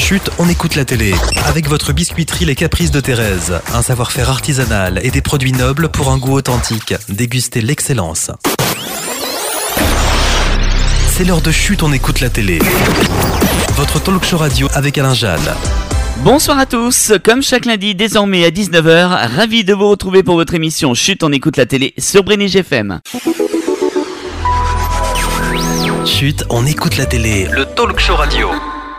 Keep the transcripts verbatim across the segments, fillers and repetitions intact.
Chut, on écoute la télé. Avec votre biscuiterie Les Caprices de Thérèse. Un savoir-faire artisanal et des produits nobles pour un goût authentique. Dégustez l'excellence. C'est l'heure de Chut, on écoute la télé. Votre talk show radio avec Alain Jal. Bonsoir à tous, comme chaque lundi désormais à dix-neuf heures, ravi de vous retrouver pour votre émission Chut, on écoute la télé sur Brénige F M. Chut, on écoute la télé, le talk show radio.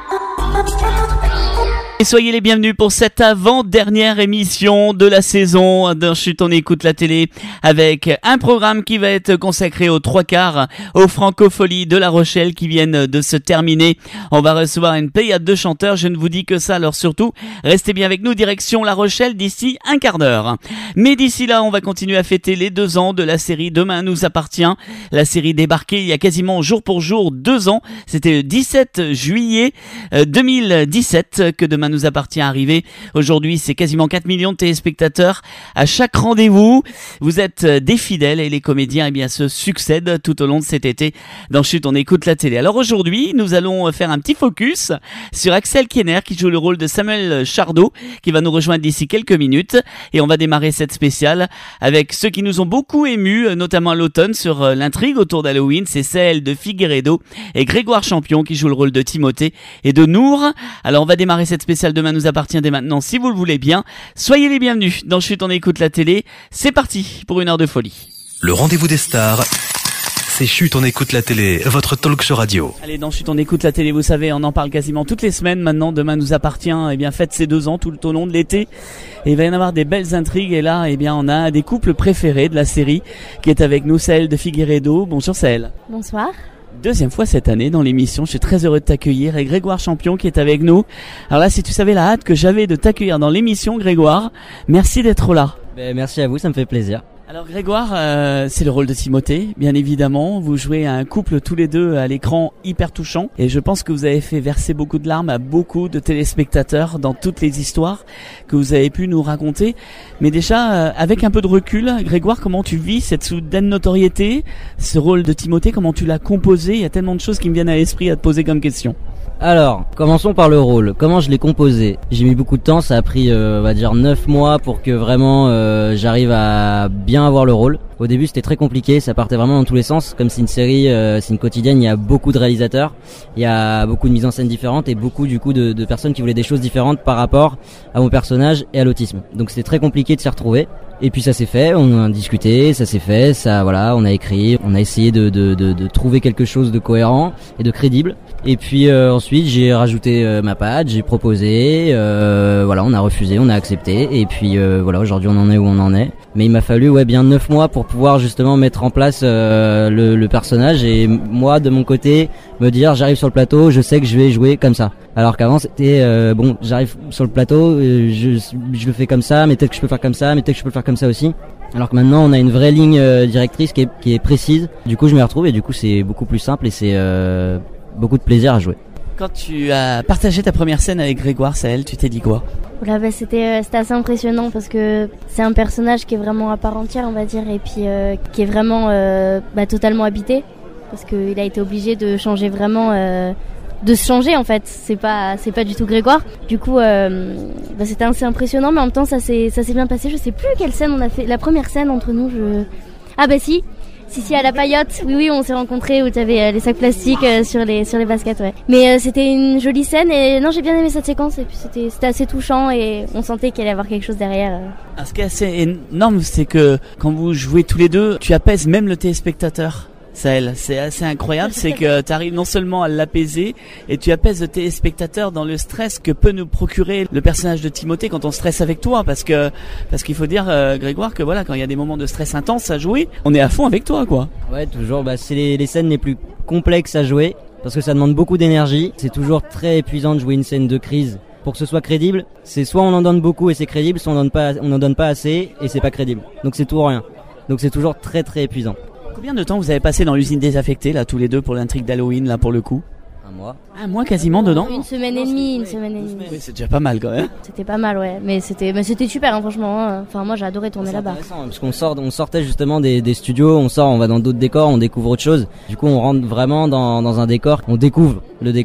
Et soyez les bienvenus pour cette avant-dernière émission de la saison d'un Chut, on écoute la télé, avec un programme qui va être consacré aux trois quarts aux Francopholies de La Rochelle qui viennent de se terminer. On va recevoir une pléiade de chanteurs, je ne vous dis que ça, alors surtout, restez bien avec nous, direction La Rochelle d'ici un quart d'heure. Mais d'ici là, on va continuer à fêter les deux ans de la série Demain nous appartient. La série débarquée il y a quasiment jour pour jour deux ans, c'était le dix-sept juillet deux mille dix-sept que Demain nous appartient arrivé. Aujourd'hui, c'est quasiment quatre millions de téléspectateurs à chaque rendez-vous. Vous êtes des fidèles et les comédiens eh bien, se succèdent tout au long de cet été. Dans Chut, on écoute la télé. Alors aujourd'hui, nous allons faire un petit focus sur Axel Kiener qui joue le rôle de Samuel Chardot qui va nous rejoindre d'ici quelques minutes. Et on va démarrer cette spéciale avec ceux qui nous ont beaucoup émus, notamment à l'automne, sur l'intrigue autour d'Halloween. C'est celle de Figueredo et Grégoire Champion qui joue le rôle de Timothée et de Nour. Alors on va démarrer cette spéciale Demain nous appartient dès maintenant si vous le voulez bien. Soyez les bienvenus dans Chut, on écoute la télé. C'est parti pour une heure de folie. Le rendez-vous des stars, c'est Chut, on écoute la télé, votre talk show radio. Allez, dans Chut, on écoute la télé, vous savez, on en parle quasiment toutes les semaines maintenant. Demain nous appartient, eh bien, fête ses deux ans tout au long de l'été. Et il va y en avoir des belles intrigues. Et là, eh bien, on a un des couples préférés de la série qui est avec nous, Saël de Figueredo. Bonjour Saël. Bonsoir. Deuxième fois cette année dans l'émission, je suis très heureux de t'accueillir et Grégoire Champion qui est avec nous. Alors là, si tu savais la hâte que j'avais de t'accueillir dans l'émission, Grégoire, merci d'être là. Ben, merci à vous, ça me fait plaisir. Alors Grégoire, euh, c'est le rôle de Timothée, bien évidemment. Vous jouez un couple tous les deux à l'écran hyper touchant. Et je pense que vous avez fait verser beaucoup de larmes à beaucoup de téléspectateurs dans toutes les histoires que vous avez pu nous raconter. Mais déjà, euh, avec un peu de recul, Grégoire, comment tu vis cette soudaine notoriété, ce rôle de Timothée, comment tu l'as composé? Il y a tellement de choses qui me viennent à l'esprit à te poser comme question. Alors, commençons par le rôle. Comment je l'ai composé? J'ai mis beaucoup de temps, ça a pris, euh, on va dire, neuf mois pour que vraiment euh, j'arrive à bien avoir le rôle. Au début, c'était très compliqué, ça partait vraiment dans tous les sens. Comme c'est une série, euh, c'est une quotidienne, il y a beaucoup de réalisateurs, il y a beaucoup de mises en scène différentes et beaucoup du coup de, de personnes qui voulaient des choses différentes par rapport à mon personnage et à l'autisme. Donc c'était très compliqué de s'y retrouver. Et puis ça s'est fait, on a discuté, ça s'est fait, ça voilà, on a écrit, on a essayé de, de, de, de trouver quelque chose de cohérent et de crédible. Et puis euh, ensuite j'ai rajouté euh, ma patte, j'ai proposé, euh, voilà, on a refusé, on a accepté. Et puis euh, voilà, aujourd'hui on en est où on en est. Mais il m'a fallu ouais bien neuf mois pour pouvoir justement mettre en place euh, le, le personnage et moi de mon côté me dire j'arrive sur le plateau, je sais que je vais jouer comme ça. Alors qu'avant c'était euh, bon, j'arrive sur le plateau, euh, je, je le fais comme ça, mais peut-être que je peux faire comme ça, mais peut-être que je peux le faire comme ça aussi. Alors que maintenant on a une vraie ligne euh, directrice qui est, qui est précise. Du coup je m'y retrouve et du coup c'est beaucoup plus simple et c'est euh, beaucoup de plaisir à jouer. Quand tu as partagé ta première scène avec Grégoire, Saël, tu t'es dit quoi? Oula, bah, c'était, euh, c'était assez impressionnant parce que c'est un personnage qui est vraiment à part entière, on va dire, et puis euh, qui est vraiment euh, bah, totalement habité parce qu'il a été obligé de changer vraiment, euh, de se changer en fait. C'est pas, c'est pas du tout Grégoire. Du coup, euh, bah, c'était assez impressionnant, mais en même temps, ça s'est, ça s'est bien passé. Je sais plus quelle scène on a fait. La première scène entre nous, je... ah bah si. Si, si, à la paillote. Oui, oui, on s'est rencontrés où tu avais euh, les sacs plastiques euh, sur les sur les baskets, ouais. Mais euh, c'était une jolie scène et non, j'ai bien aimé cette séquence et puis c'était c'était assez touchant et on sentait qu'il allait y avoir quelque chose derrière. Euh. Alors, ce qui est assez énorme, c'est que quand vous jouez tous les deux, tu apaises même le téléspectateur. Saël, c'est assez incroyable, c'est que tu arrives non seulement à l'apaiser et tu apaises le téléspectateur dans le stress que peut nous procurer le personnage de Timothée quand on stresse avec toi, parce que parce qu'il faut dire euh, Grégoire que voilà, quand il y a des moments de stress intense à jouer, on est à fond avec toi quoi. Ouais, toujours, bah c'est les, les scènes les plus complexes à jouer parce que ça demande beaucoup d'énergie, c'est toujours très épuisant de jouer une scène de crise. Pour que ce soit crédible, c'est soit on en donne beaucoup et c'est crédible, soit on en donne pas on en donne pas assez et c'est pas crédible. Donc c'est tout ou rien. Donc c'est toujours très très épuisant. Combien de temps vous avez passé dans l'usine désaffectée là tous les deux pour l'intrigue d'Halloween là pour le coup? Un mois. Un mois quasiment dedans? Une semaine et demie, une semaine et demie. Oui, c'est déjà pas mal quand même. C'était pas mal, ouais. Mais c'était, mais c'était super, hein, franchement. Hein. Enfin, moi, j'ai adoré tourner c'est là-bas. Intéressant, parce qu'on sort, on sortait justement des, des studios, on sort, on va dans d'autres décors, on découvre autre chose. Du coup, on rentre vraiment dans, dans un décor, on découvre le décor.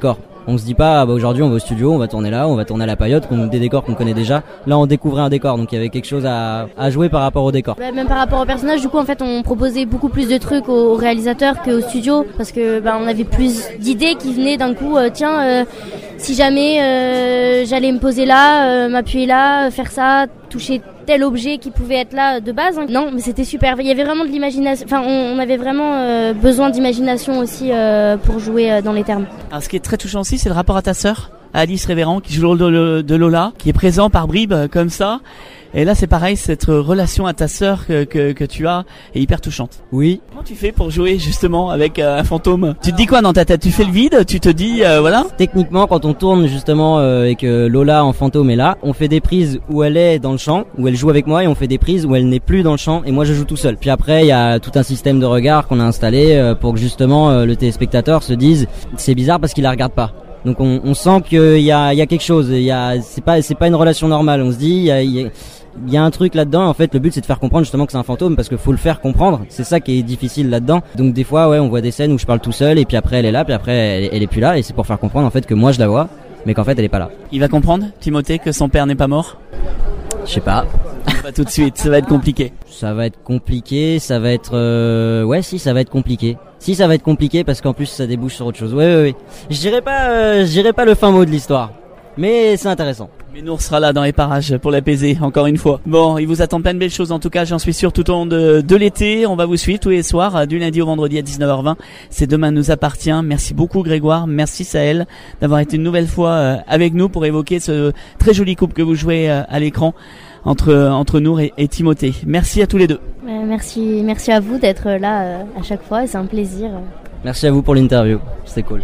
On se dit pas ah bah aujourd'hui on va au studio, on va tourner là, on va tourner à la Paillote, qu'on des décors qu'on connaît déjà. Là on découvrait un décor, donc il y avait quelque chose à, à jouer par rapport au décor. Bah, même par rapport au personnage, du coup en fait on proposait beaucoup plus de trucs aux réalisateurs qu'au studio parce que bah, on avait plus d'idées qui venaient d'un coup. Euh, tiens, euh, si jamais euh, j'allais me poser là, euh, m'appuyer là, faire ça, toucher tel objet qui pouvait être là de base. Hein. Non, mais c'était super. Il y avait vraiment de l'imagination. Enfin, on, on avait vraiment euh, besoin d'imagination aussi euh, pour jouer euh, dans les termes. Alors, ce qui est très touchant aussi, c'est le rapport à ta sœur, Alice Révérend, qui joue le rôle de, de Lola, qui est présent par bribes comme ça. Et là, c'est pareil, cette relation à ta sœur que, que, que tu as est hyper touchante. Oui. Comment tu fais pour jouer justement avec euh, un fantôme? Tu te dis quoi dans ta tête? Tu fais le vide? Tu te dis, euh, voilà? Techniquement, quand on tourne justement euh, et que Lola en fantôme est là, on fait des prises où elle est dans le champ, où elle joue avec moi, et on fait des prises où elle n'est plus dans le champ et moi je joue tout seul. Puis après, il y a tout un système de regard qu'on a installé euh, pour que justement euh, le téléspectateur se dise c'est bizarre parce qu'il la regarde pas. Donc on, on sent qu'il y a, il y a quelque chose. Il y a, c'est pas, c'est pas une relation normale. On se dit, il y a, il y a Il y a un truc là-dedans, en fait, le but c'est de faire comprendre justement que c'est un fantôme parce que faut le faire comprendre, c'est ça qui est difficile là-dedans. Donc des fois, ouais, on voit des scènes où je parle tout seul et puis après elle est là, puis après elle, elle est plus là et c'est pour faire comprendre en fait que moi je la vois, mais qu'en fait elle est pas là. Il va comprendre, Timothée, que son père n'est pas mort? Je sais pas. Pas tout de suite, ça va être compliqué. Ça va être compliqué, ça va être... Euh... Ouais, si, ça va être compliqué. Si, ça va être compliqué parce qu'en plus ça débouche sur autre chose. Ouais, ouais, ouais. Je dirais pas, euh, je dirais pas le fin mot de l'histoire, mais c'est intéressant. Mais Nour sera là dans les parages pour l'apaiser, encore une fois. Bon, il vous attend plein de belles choses, en tout cas, j'en suis sûr, tout au long de, de l'été. On va vous suivre tous les soirs, du lundi au vendredi à dix-neuf heures vingt. C'est Demain nous appartient. Merci beaucoup Grégoire, merci Sahel d'avoir été une nouvelle fois euh, avec nous pour évoquer ce très joli couple que vous jouez euh, à l'écran entre, entre Nour et, et Timothée. Merci à tous les deux. Euh, merci, merci à vous d'être là euh, à chaque fois, c'est un plaisir. Merci à vous pour l'interview, c'était cool.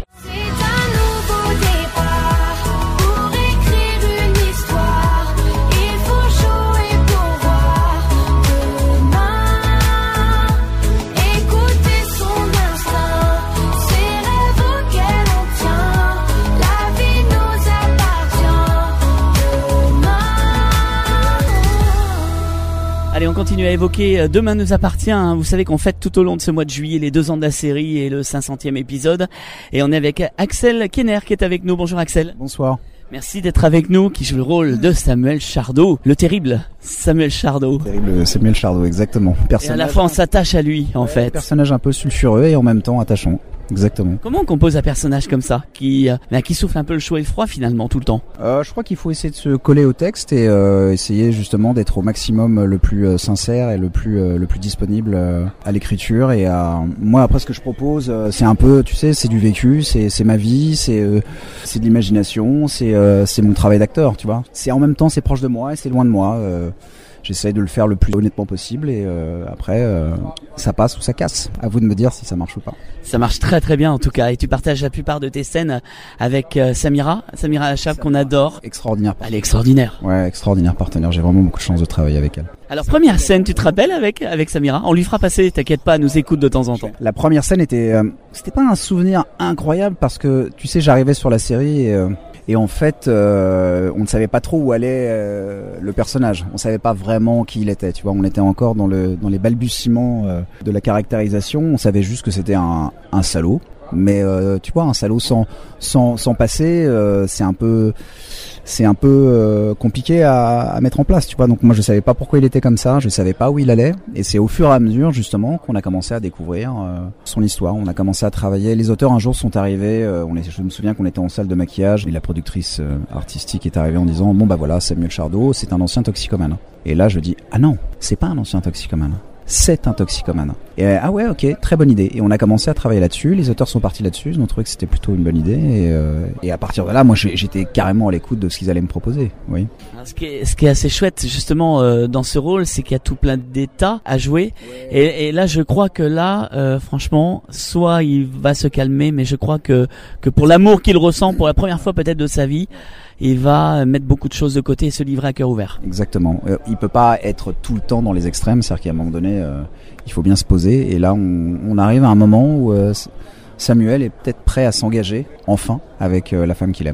Allez, on continue à évoquer Demain nous appartient. Vous savez qu'on fête tout au long de ce mois de juillet les deux ans de la série et le cinq centième épisode. Et on est avec Axel Kenner qui est avec nous. Bonjour Axel. Bonsoir. Merci d'être avec nous, qui joue le rôle de Samuel Chardot, le terrible Samuel Chardot. Terrible Samuel Chardot, exactement. Personnage... Et à la fois on s'attache à lui en ouais, fait. Personnage un peu sulfureux et en même temps attachant. Exactement. Comment on compose un personnage comme ça, qui, euh, qui souffle un peu le chaud et le froid finalement tout le temps? euh, Je crois qu'il faut essayer de se coller au texte et euh, essayer justement d'être au maximum le plus euh, sincère et le plus euh, le plus disponible euh, à l'écriture et à moi après ce que je propose euh, c'est un peu tu sais c'est du vécu, c'est c'est ma vie, c'est euh, c'est de l'imagination, c'est euh, c'est mon travail d'acteur, tu vois. C'est en même temps c'est proche de moi et c'est loin de moi. Euh, J'essaye de le faire le plus honnêtement possible et euh, après euh, ça passe ou ça casse. À vous de me dire si ça marche ou pas. Ça marche très très bien en tout cas et tu partages la plupart de tes scènes avec euh, Samira, Samira Achab qu'on adore. Extraordinaire. Elle est extraordinaire. Ouais, extraordinaire partenaire. J'ai vraiment beaucoup de chance de travailler avec elle. Alors première scène, tu te rappelles avec avec Samira? On lui fera passer, t'inquiète pas, elle nous écoute de temps en temps. La première scène était, euh, c'était pas un souvenir incroyable parce que tu sais j'arrivais sur la série et euh, Et en fait, euh, on ne savait pas trop où allait euh, le personnage. On savait pas vraiment qui il était. Tu vois, on était encore dans le dans les balbutiements euh, de la caractérisation. On savait juste que c'était un, un salaud. Mais euh, tu vois, un salaud sans sans sans passé, euh, c'est un peu c'est un peu euh, compliqué à, à mettre en place. Tu vois, donc moi je savais pas pourquoi il était comme ça. Je savais pas où il allait. Et c'est au fur et à mesure justement qu'on a commencé à découvrir euh, son histoire. On a commencé à travailler. Les auteurs un jour sont arrivés. Euh, on est, je me souviens qu'on était en salle de maquillage et la productrice euh, artistique est arrivée en disant bon bah voilà Samuel Chardot, c'est un ancien toxicomane. Et là je dis ah non, c'est pas un ancien toxicomane. C'est un toxicomane. Et euh, ah ouais, ok, très bonne idée. Et on a commencé à travailler là-dessus. Les auteurs sont partis là-dessus. Ils ont trouvé que c'était plutôt une bonne idée. Et, euh, et à partir de là, moi, j'étais carrément à l'écoute de ce qu'ils allaient me proposer. Oui. Alors, ce qui est, ce qui est assez chouette, justement, euh, dans ce rôle, c'est qu'il y a tout plein d'états à jouer. Ouais. Et, et là, je crois que là, euh, franchement, soit il va se calmer, mais je crois que que pour l'amour qu'il ressent pour la première fois peut-être de sa vie, il va mettre beaucoup de choses de côté et se livrer à cœur ouvert. Exactement. Euh, il peut pas être tout le temps dans les extrêmes, c'est-à-dire qu'à un moment donné, euh, il faut bien se poser. Et là, on, on arrive à un moment où euh, Samuel est peut-être prêt à s'engager, enfin, avec euh, la femme qu'il aime.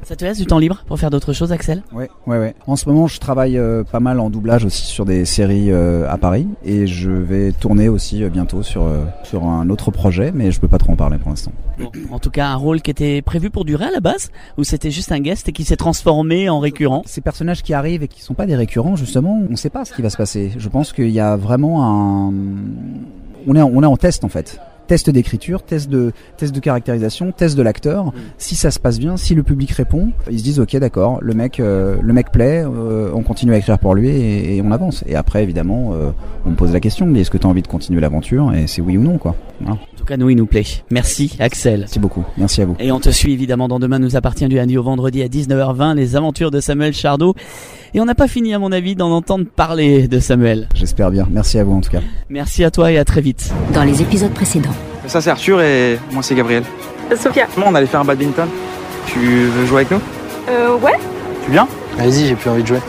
Ça te laisse du temps libre pour faire d'autres choses, Axel ? Ouais, ouais, ouais. En ce moment, je travaille euh, pas mal en doublage aussi sur des séries euh, à Paris, et je vais tourner aussi euh, bientôt sur euh, sur un autre projet, mais je peux pas trop en parler pour l'instant. Bon, en tout cas, un rôle qui était prévu pour durer à la base, ou c'était juste un guest et qui s'est transformé en récurrent ? Ces personnages qui arrivent et qui sont pas des récurrents, justement, on sait pas ce qui va se passer. Je pense qu'il y a vraiment un, on est en, on est en test en fait. Test d'écriture, test de test de caractérisation, test de l'acteur. Mmh. Si ça se passe bien, si le public répond, ils se disent ok, d'accord, le mec euh, le mec plaît, euh, on continue à écrire pour lui et, et on avance. Et après évidemment, euh, on me pose la question, mais est-ce que tu as envie de continuer l'aventure ? Et c'est oui ou non quoi. Voilà. En tout cas, nous il nous plaît. Merci Axel. Merci beaucoup. Merci à vous. Et on te suit évidemment dans Demain nous appartient du lundi au vendredi à dix-neuf heures vingt, les aventures de Samuel Chardot. Et on n'a pas fini à mon avis d'en entendre parler de Samuel. J'espère bien. Merci à vous en tout cas. Merci à toi et à très vite. Dans les épisodes précédents. Ça c'est Arthur et moi c'est Gabriel. Sophia. Comment on allait faire un badminton ? Tu veux jouer avec nous ? Euh ouais. Tu viens ? Allez-y, j'ai plus envie de jouer.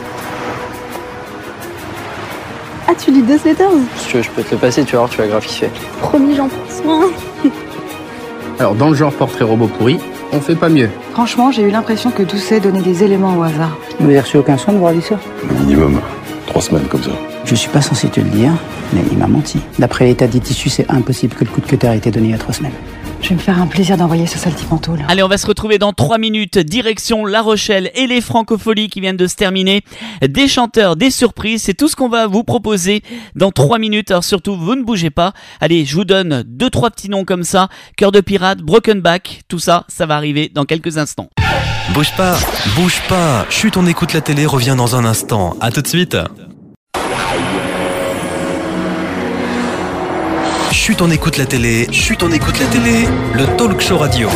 Ah tu lis Death Letters ? Si tu veux, je peux te le passer, tu vas voir, tu vas grave kiffer. Promis, j'en prends soin. Alors dans le genre portrait robot pourri, on fait pas mieux. Franchement, j'ai eu l'impression que Doucet donnait des éléments au hasard. Vous n'avez reçu aucun soin de voir Alicia ? Minimum trois semaines comme ça. Je suis pas censé te le dire, mais il m'a menti. D'après l'état des tissus, c'est impossible que le coup de cutter ait été donné il y a trois semaines. Je vais me faire un plaisir d'envoyer ce sale petit manteau là. Allez, on va se retrouver dans trois minutes. Direction La Rochelle et les Francopholies qui viennent de se terminer. Des chanteurs, des surprises, c'est tout ce qu'on va vous proposer dans trois minutes. Alors surtout, vous ne bougez pas. Allez, je vous donne deux, trois petits noms comme ça. Cœur de pirate, Broken Back, tout ça, ça va arriver dans quelques instants. Bouge pas, bouge pas. Chut, on écoute la télé, revient dans un instant. À tout de suite. Chut, on écoute la télé, chut, on écoute la télé, le talk show radio.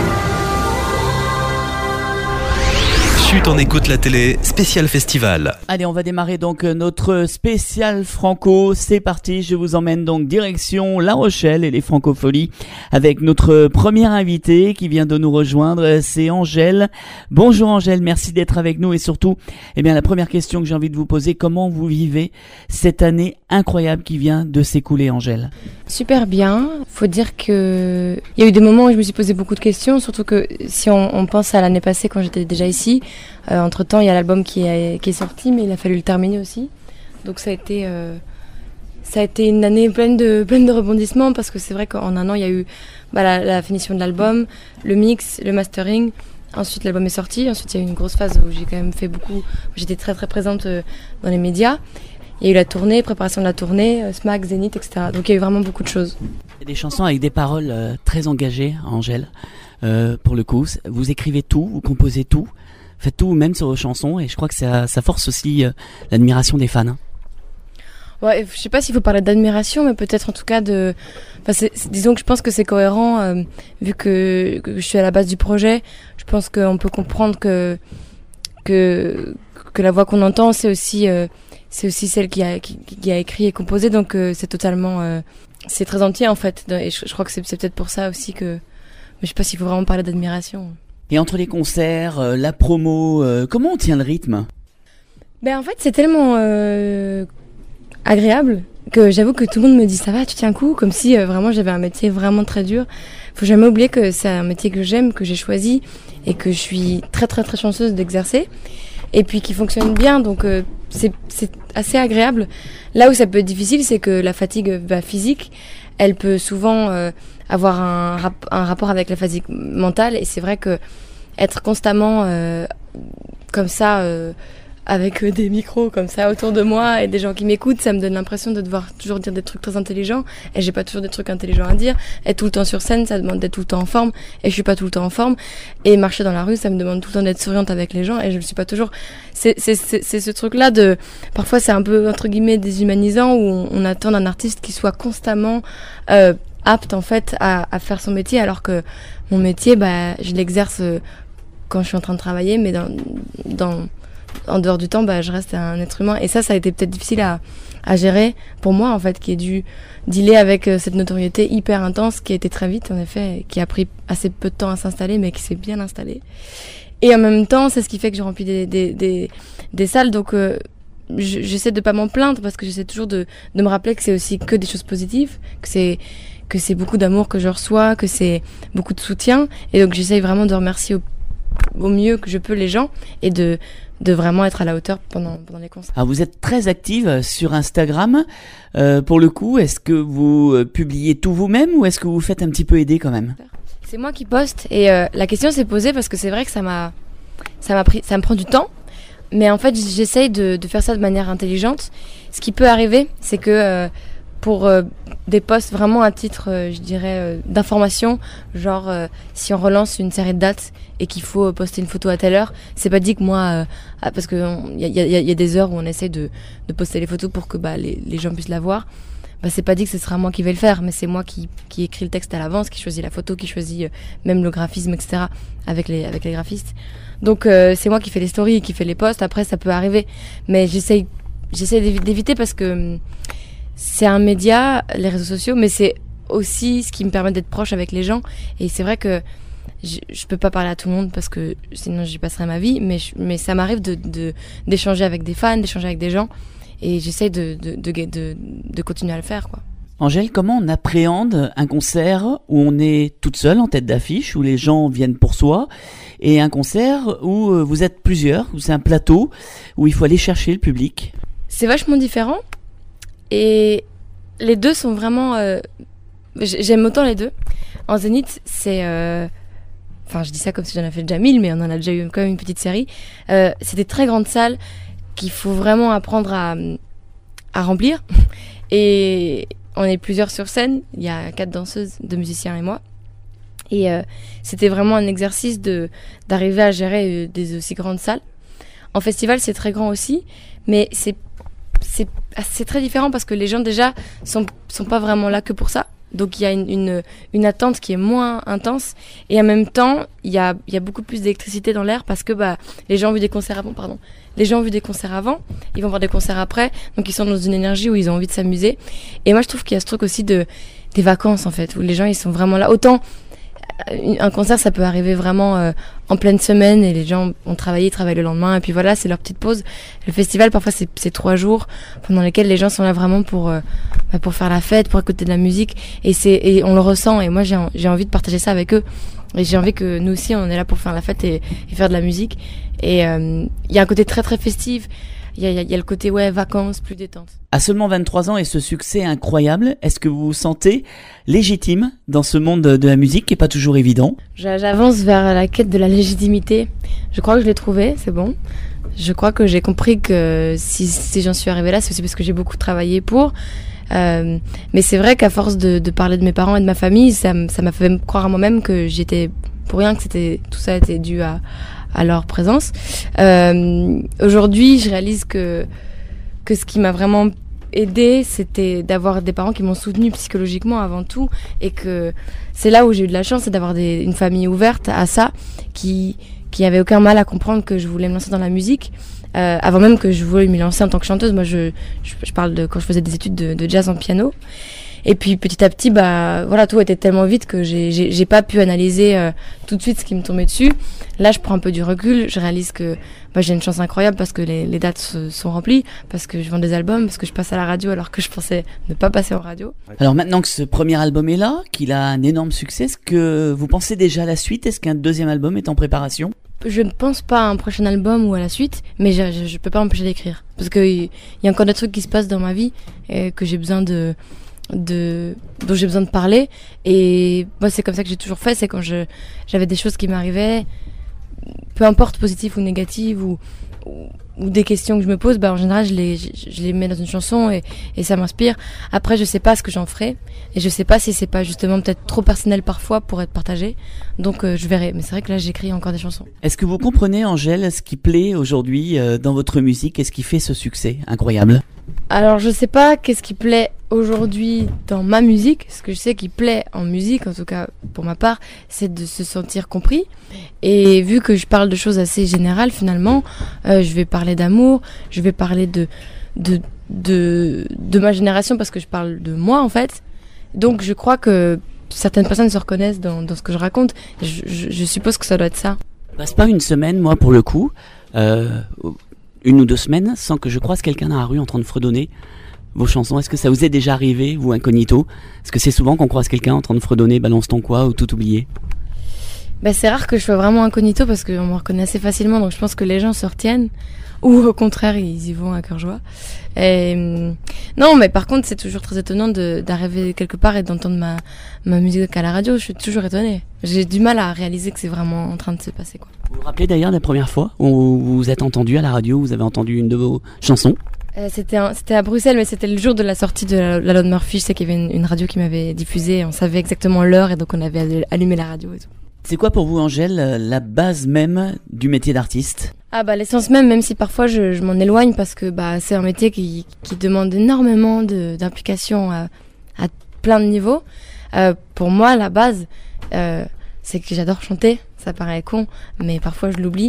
Chut, on écoute la télé, spécial festival. Allez, on va démarrer donc notre spécial franco. C'est parti, je vous emmène donc direction La Rochelle et les Francopholies avec notre première invitée qui vient de nous rejoindre, c'est Angèle. Bonjour Angèle, merci d'être avec nous et surtout, eh bien la première question que j'ai envie de vous poser, comment vous vivez cette année incroyable qui vient de s'écouler, Angèle ? Super bien. Faut dire que il y a eu des moments où je me suis posé beaucoup de questions, surtout que si on, on pense à l'année passée quand j'étais déjà ici, euh, entre temps il y a l'album qui est, qui est sorti, mais il a fallu le terminer aussi. Donc ça a été, euh, ça a été une année pleine de, pleine de rebondissements parce que c'est vrai qu'en un an il y a eu bah, la, la finition de l'album, le mix, le mastering. Ensuite l'album est sorti. Ensuite il y a eu une grosse phase où j'ai quand même fait beaucoup, où j'étais très très présente euh, dans les médias. Il y a eu la tournée, préparation de la tournée, euh, Smack, Zénith, et cetera. Donc il y a eu vraiment beaucoup de choses. Il y a des chansons avec des paroles euh, très engagées, Angèle. Euh, pour le coup, vous écrivez tout, vous composez tout, faites tout même sur vos chansons, et je crois que ça, ça force aussi euh, l'admiration des fans. Hein. Ouais, je sais pas s'il faut parler d'admiration, mais peut-être en tout cas de. Enfin, c'est, c'est, disons que je pense que c'est cohérent, euh, vu que, que je suis à la base du projet. Je pense qu'on peut comprendre que que que la voix qu'on entend, c'est aussi euh, c'est aussi celle qui a qui, qui a écrit et composé, donc euh, c'est totalement euh, c'est très entier en fait. Et je, je crois que c'est, c'est peut-être pour ça aussi que. Mais je sais pas s'il faut vraiment parler d'admiration. Et entre les concerts, euh, la promo, euh, comment on tient le rythme ? Ben en fait, c'est tellement euh, agréable que j'avoue que tout le monde me dit ça va, tu tiens le coup, comme si euh, vraiment j'avais un métier vraiment très dur. Faut jamais oublier que c'est un métier que j'aime, que j'ai choisi et que je suis très très très chanceuse d'exercer. Et puis qui fonctionne bien, donc euh, c'est c'est assez agréable. Là où ça peut être difficile, c'est que la fatigue bah, physique, elle peut souvent euh, avoir un, rap- un rapport avec la fatigue mentale, et c'est vrai que être constamment euh, comme ça, euh, avec euh, des micros comme ça autour de moi et des gens qui m'écoutent, ça me donne l'impression de devoir toujours dire des trucs très intelligents, et j'ai pas toujours des trucs intelligents à dire. Être tout le temps sur scène, ça demande d'être tout le temps en forme, et je suis pas tout le temps en forme. Et marcher dans la rue, ça me demande tout le temps d'être souriante avec les gens, et je ne suis pas toujours. C'est, c'est, c'est, c'est ce truc-là de. Parfois, c'est un peu entre guillemets déshumanisant, où on, on attend d'un artiste qui soit constamment euh, apte en fait à, à faire son métier, alors que mon métier, bah, je l'exerce quand je suis en train de travailler, mais dans dans en dehors du temps, bah, je reste un être humain. Et ça, ça a été peut-être difficile à, à gérer pour moi, en fait, qui ai dû dealer avec euh, cette notoriété hyper intense qui a été très vite, en effet, qui a pris assez peu de temps à s'installer, mais qui s'est bien installée. Et en même temps, c'est ce qui fait que j'ai rempli des, des, des, des salles. Donc, euh, j'essaie de pas m'en plaindre, parce que j'essaie toujours de, de me rappeler que c'est aussi que des choses positives, que c'est, que c'est beaucoup d'amour que je reçois, que c'est beaucoup de soutien. Et donc, j'essaie vraiment de remercier au au mieux que je peux les gens et de de vraiment être à la hauteur pendant pendant les concerts. Alors vous êtes très active sur Instagram. Euh, pour le coup, est-ce que vous euh, publiez tout vous-même ou est-ce que vous vous faites un petit peu aider quand même? C'est moi qui poste et euh, la question s'est posée parce que c'est vrai que ça m'a ça m'a pris ça me prend du temps. Mais en fait, j'essaye de, de faire ça de manière intelligente. Ce qui peut arriver, c'est que euh, pour euh, des posts vraiment à titre, euh, je dirais, euh, d'information, genre euh, si on relance une série de dates et qu'il faut poster une photo à telle heure, c'est pas dit que moi, euh, ah, parce que il y a, y, a, y a des heures où on essaie de, de poster les photos pour que bah, les, les gens puissent la voir. Bah, c'est pas dit que ce sera moi qui vais le faire, mais c'est moi qui, qui écris le texte à l'avance, qui choisit la photo, qui choisit euh, même le graphisme, et cetera avec les, avec les graphistes. Donc euh, c'est moi qui fais les stories, qui fais les posts. Après ça peut arriver, mais j'essaye, j'essaye d'éviter parce que c'est un média, les réseaux sociaux, mais c'est aussi ce qui me permet d'être proche avec les gens. Et c'est vrai que je, je peux pas parler à tout le monde parce que sinon j'y passerai ma vie, mais je, mais ça m'arrive de, de d'échanger avec des fans, d'échanger avec des gens, et j'essaye de de, de de de continuer à le faire, quoi. Angèle, comment on appréhende un concert où on est toute seule en tête d'affiche, où les gens viennent pour soi, et un concert où vous êtes plusieurs, où c'est un plateau, où il faut aller chercher le public? C'est vachement différent, et les deux sont vraiment... Euh, j'aime autant les deux. En Zénith, c'est... Euh, enfin, je dis ça comme si j'en avais fait déjà mille, mais on en a déjà eu quand même une petite série. Euh, c'est des très grandes salles qu'il faut vraiment apprendre à, à remplir, et... On est plusieurs sur scène, il y a quatre danseuses, deux musiciens et moi. Et euh, c'était vraiment un exercice de d'arriver à gérer euh, des aussi grandes salles. En festival, c'est très grand aussi, mais c'est c'est c'est très différent parce que les gens déjà sont sont pas vraiment là que pour ça. Donc il y a une, une une attente qui est moins intense et en même temps il y a il y a beaucoup plus d'électricité dans l'air parce que bah les gens ont vu des concerts avant pardon les gens ont vu des concerts avant, ils vont voir des concerts après, donc ils sont dans une énergie où ils ont envie de s'amuser. Et moi je trouve qu'il y a ce truc aussi de des vacances en fait où les gens ils sont vraiment là. Autant un concert ça peut arriver vraiment euh, en pleine semaine et les gens ont travaillé, ils travaillent le lendemain et puis voilà c'est leur petite pause. Le festival parfois c'est c'est trois jours pendant lesquels les gens sont là vraiment pour euh, bah, pour faire la fête, pour écouter de la musique et c'est et on le ressent et moi j'ai j'ai envie de partager ça avec eux et j'ai envie que nous aussi on est là pour faire la fête et, et faire de la musique et il euh, y a un côté très très festif. Il y a, y a le côté ouais vacances, plus détente. À seulement vingt-trois ans et ce succès incroyable, est-ce que vous vous sentez légitime dans ce monde de la musique qui est pas toujours évident? J'avance vers la quête de la légitimité. Je crois que je l'ai trouvée, c'est bon. Je crois que j'ai compris que si, si j'en suis arrivée là, c'est aussi parce que j'ai beaucoup travaillé pour. Euh, mais c'est vrai qu'à force de, de parler de mes parents et de ma famille, ça, ça m'a fait croire à moi-même que j'étais pour rien, que c'était tout ça était dû à à leur présence. Euh, aujourd'hui, je réalise que que ce qui m'a vraiment aidé, c'était d'avoir des parents qui m'ont soutenue psychologiquement avant tout, et que c'est là où j'ai eu de la chance, c'est d'avoir des, une famille ouverte à ça, qui qui avait aucun mal à comprendre que je voulais me lancer dans la musique, euh, avant même que je voulais m'y lancer en tant que chanteuse. Moi, je je, je parle de quand je faisais des études de, de jazz en piano. Et puis petit à petit, bah voilà, tout était tellement vite que j'ai j'ai, j'ai pas pu analyser euh, tout de suite ce qui me tombait dessus. Là, je prends un peu du recul, je réalise que bah, j'ai une chance incroyable parce que les, les dates se, sont remplies, parce que je vends des albums, parce que je passe à la radio alors que je pensais ne pas passer en radio. Alors maintenant que ce premier album est là, qu'il a un énorme succès, est-ce que vous pensez déjà à la suite? Est-ce qu'un deuxième album est en préparation? Je ne pense pas à un prochain album ou à la suite, mais je, je, je peux pas m'empêcher d'écrire parce que il y a encore des trucs qui se passent dans ma vie et que j'ai besoin de de dont j'ai besoin de parler, et moi c'est comme ça que j'ai toujours fait. C'est quand je j'avais des choses qui m'arrivaient, peu importe positives ou négatives, ou, ou ou des questions que je me pose, bah en général je les je, je les mets dans une chanson et et ça m'inspire. Après je sais pas ce que j'en ferai et je sais pas si c'est pas justement peut-être trop personnel parfois pour être partagé, donc euh, je verrai. Mais c'est vrai que là j'écris encore des chansons. Est-ce que vous comprenez, Angèle, ce qui plaît aujourd'hui euh, dans votre musique et ce qui fait ce succès incroyable? Alors je sais pas qu'est-ce qui plaît aujourd'hui dans ma musique. Ce que je sais qui plaît en musique, en tout cas pour ma part, c'est de se sentir compris. Et vu que je parle de choses assez générales finalement, euh, je vais parler d'amour, je vais parler de, de de de ma génération parce que je parle de moi en fait. Donc je crois que certaines personnes se reconnaissent dans dans ce que je raconte. Je, je, je suppose que ça doit être ça. Passe pas une semaine, moi pour le coup. Euh... une ou deux semaines sans que je croise quelqu'un dans la rue en train de fredonner vos chansons. Est-ce que ça vous est déjà arrivé, vous incognito? Est-ce que c'est souvent qu'on croise quelqu'un en train de fredonner Balance ton quoi ou Tout oublié? Bah, c'est rare que je sois vraiment incognito parce qu'on me reconnaît assez facilement, donc je pense que les gens se retiennent. Ou au contraire, ils y vont à cœur joie. Et, non, mais par contre, c'est toujours très étonnant de, d'arriver quelque part et d'entendre ma, ma musique à la radio. Je suis toujours étonnée. J'ai du mal à réaliser que c'est vraiment en train de se passer, quoi. Vous vous rappelez d'ailleurs de la première fois où vous vous êtes entendu à la radio, vous avez entendu une de vos chansons? euh, c'était, un, c'était à Bruxelles, mais c'était le jour de la sortie de la, la loi de Murphy. Je sais qu'il y avait une, une radio qui m'avait diffusé. On savait exactement l'heure et donc on avait allumé la radio et tout. C'est quoi pour vous, Angèle, la base même du métier d'artiste? Ah bah l'essence même, même si parfois je, je m'en éloigne parce que bah c'est un métier qui, qui demande énormément de, d'implication à, à plein de niveaux. Euh, pour moi, la base, euh, c'est que j'adore chanter. Ça paraît con, mais parfois je l'oublie.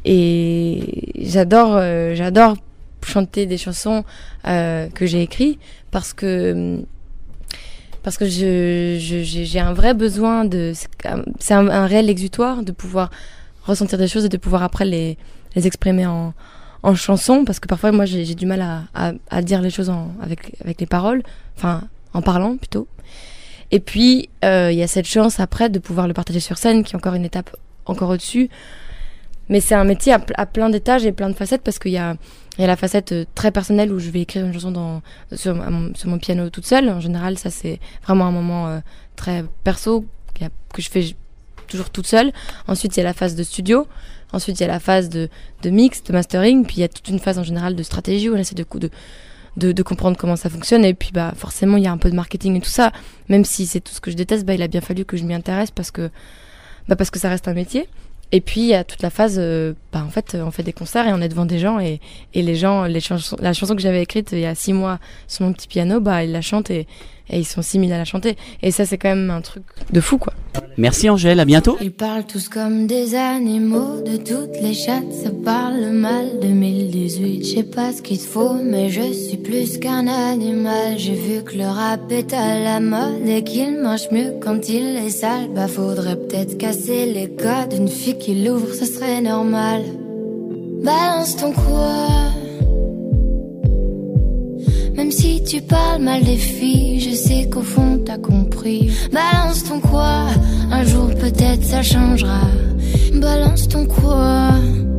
Et j'adore, euh, j'adore chanter des chansons euh, que j'ai écrites parce que parce que je, je j'ai un vrai besoin de, c'est un, un réel exutoire de pouvoir ressentir des choses et de pouvoir après les les exprimer en en chanson, parce que parfois moi j'ai, j'ai du mal à, à à dire les choses en avec avec les paroles, enfin en parlant plutôt. Et puis il euh, y a cette chance après de pouvoir le partager sur scène, qui est encore une étape encore au-dessus. Mais c'est un métier à, à plein d'étages et plein de facettes, parce qu'il y a il y a la facette très personnelle où je vais écrire une chanson dans sur mon, sur mon piano toute seule. En général, ça c'est vraiment un moment euh, très perso que je fais toujours toute seule. Ensuite, il y a la phase de studio. Ensuite, il y a la phase de, de mix, de mastering. Puis il y a toute une phase en général de stratégie où on essaie de, de, de, de comprendre comment ça fonctionne. Et puis, bah, forcément, il y a un peu de marketing et tout ça. Même si c'est tout ce que je déteste, bah, il a bien fallu que je m'y intéresse parce que, bah, parce que ça reste un métier. Et puis, il y a toute la phase, euh, bah, en fait, on fait des concerts et on est devant des gens et, et les gens, les chansons, la chanson que j'avais écrite il y a six mois sur mon petit piano, bah, ils la chantent et, et ils sont six mille à la chanter. Et ça, c'est quand même un truc de fou, quoi. Merci Angèle, à bientôt. Ils parlent tous comme des animaux, de toutes les chattes, ça parle mal. deux mille dix-huit, je sais pas ce qu'il te faut, mais je suis plus qu'un animal. J'ai vu que le rap est à la mode et qu'il marche mieux quand il est sale. Bah faudrait peut-être casser les codes, une fille qui l'ouvre, ce serait normal. Balance ton quoi. Même si tu parles mal des filles, je sais qu'au fond t'as compris. Balance ton quoi, un jour peut-être ça changera. Balance ton quoi.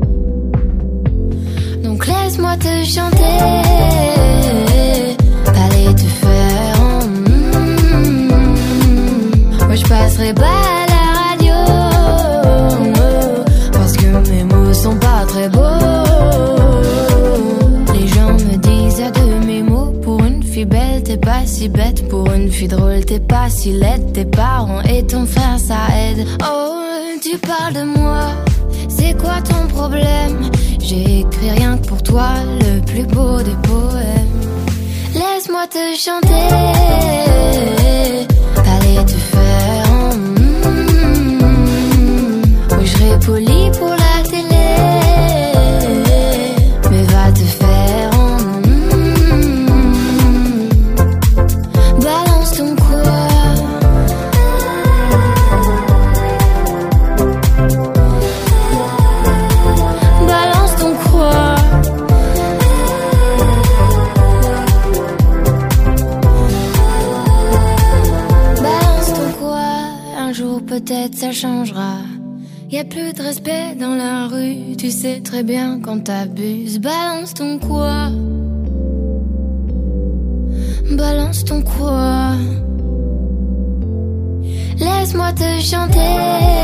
Donc laisse-moi te chanter, aller te faire en mm, moi je passerai pas à la radio, parce que mes mots sont pas très beaux. Les gens me disent à de mes mots, pour une fille belle t'es pas si bête, pour une fille drôle t'es pas si laide. Tes parents et ton frère ça aide. Oh tu parles de moi, c'est quoi ton problème? J'ai écrit rien que pour toi, le plus beau des poèmes. Laisse-moi te chanter, aller te faire en mm, oui je serai poli pour la télé, mais va te faire en mm, balance ton quoi. Balance ton quoi. Balance ton quoi. Un jour peut-être ça changera. Y a plus de respect dans la rue, tu sais très bien quand t'abuses. Balance ton quoi. Balance ton quoi. Laisse-moi te chanter,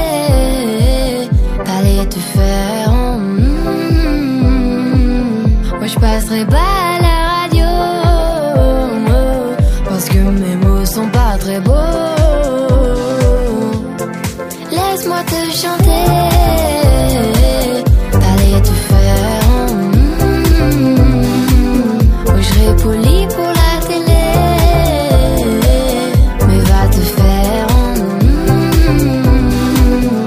aller te faire en mm, moi je passerai pas à la radio, parce que mes mots sont pas très beaux. Laisse-moi te chanter, aller te faire en mm, oui je serai poli pour la télé, mais va te faire en mm,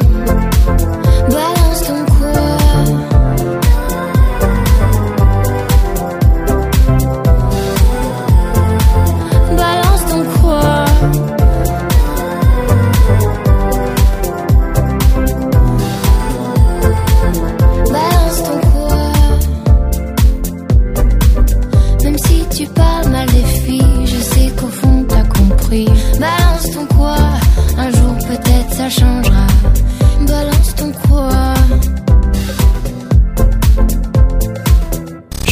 balance ton quoi.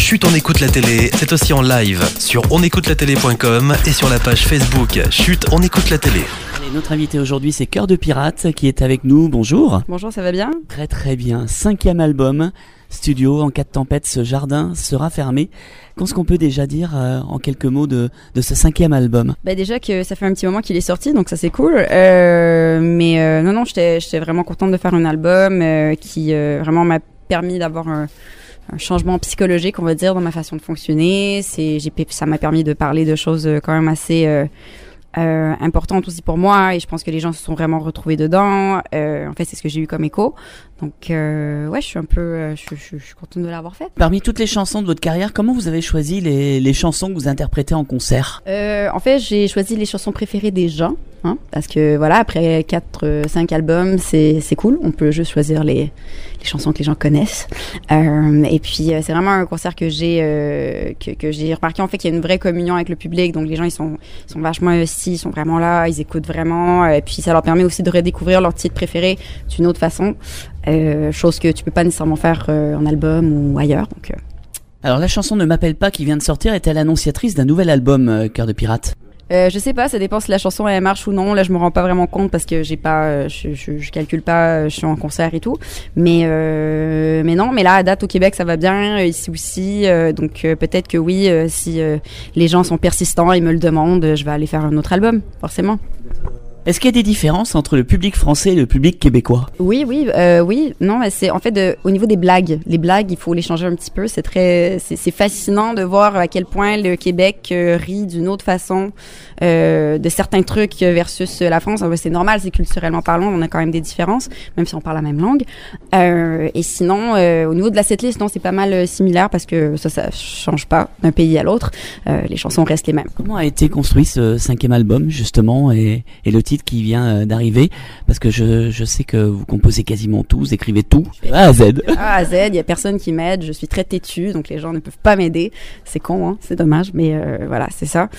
Chut, on écoute la télé, c'est aussi en live sur on écoute la télé point com et sur la page Facebook Chut, on écoute la télé. Allez, notre invité aujourd'hui, c'est Cœur de Pirate qui est avec nous. Bonjour. Bonjour, ça va bien ? Très très bien. Cinquième album, studio, en cas de tempête, ce jardin sera fermé. Qu'est-ce qu'on peut déjà dire euh, en quelques mots de, de ce cinquième album ? Bah déjà que ça fait un petit moment qu'il est sorti, donc ça c'est cool. Euh, mais euh, non, non, j'étais, j'étais vraiment contente de faire un album euh, qui euh, vraiment m'a permis d'avoir un, un changement psychologique, on va dire, dans ma façon de fonctionner. C'est, j'ai, ça m'a permis de parler de choses quand même assez euh, euh, importantes aussi pour moi, et je pense que les gens se sont vraiment retrouvés dedans. Euh, en fait, c'est ce que j'ai eu comme écho. Donc, euh, ouais, je suis un peu, euh, je, je, je suis contente de l'avoir fait. Parmi toutes les chansons de votre carrière, comment vous avez choisi les, les chansons que vous interprétez en concert ? euh, En fait, j'ai choisi les chansons préférées des gens, hein, parce que voilà, après quatre, cinq albums, c'est c'est cool. On peut juste choisir les les chansons que les gens connaissent. Euh, et puis, euh, c'est vraiment un concert que j'ai euh, que que j'ai remarqué en fait qu'il y a une vraie communion avec le public. Donc, les gens ils sont ils sont vachement investis, ils sont vraiment là, ils écoutent vraiment. Et puis, ça leur permet aussi de redécouvrir leur titre préféré d'une autre façon. Euh, chose que tu peux pas nécessairement faire euh, en album ou ailleurs. Donc, euh. Alors la chanson Ne m'appelle pas qui vient de sortir est-elle annonciatrice d'un nouvel album, euh, Cœur de Pirate ? Euh, je sais pas, ça dépend si la chanson elle marche ou non. Là, je me rends pas vraiment compte parce que j'ai pas, euh, je, je, je calcule pas, je suis en concert et tout. Mais euh, mais non, mais là à date au Québec ça va bien, ici aussi. Euh, donc euh, peut-être que oui, euh, si euh, les gens sont persistants et me le demandent, je vais aller faire un autre album, forcément. Est-ce qu'il y a des différences entre le public français et le public québécois ? Oui, oui, euh, oui. Non, mais c'est en fait de, au niveau des blagues. Les blagues, il faut les changer un petit peu. C'est très, c'est, c'est fascinant de voir à quel point le Québec euh, rit d'une autre façon euh, de certains trucs versus la France. En fait, c'est normal, c'est culturellement parlant, on a quand même des différences, même si on parle la même langue. Euh, et sinon, euh, au niveau de la setlist, non, c'est pas mal euh, similaire parce que ça, ça change pas d'un pays à l'autre. Euh, les chansons restent les mêmes. Comment a été construit ce cinquième album justement et, et le titre qui vient d'arriver, parce que je, je sais que vous composez quasiment tout, vous écrivez tout, A à Z. A à Z, il y a personne qui m'aide, je suis très têtue, donc les gens ne peuvent pas m'aider. C'est con, hein, c'est dommage, mais euh, voilà, c'est ça.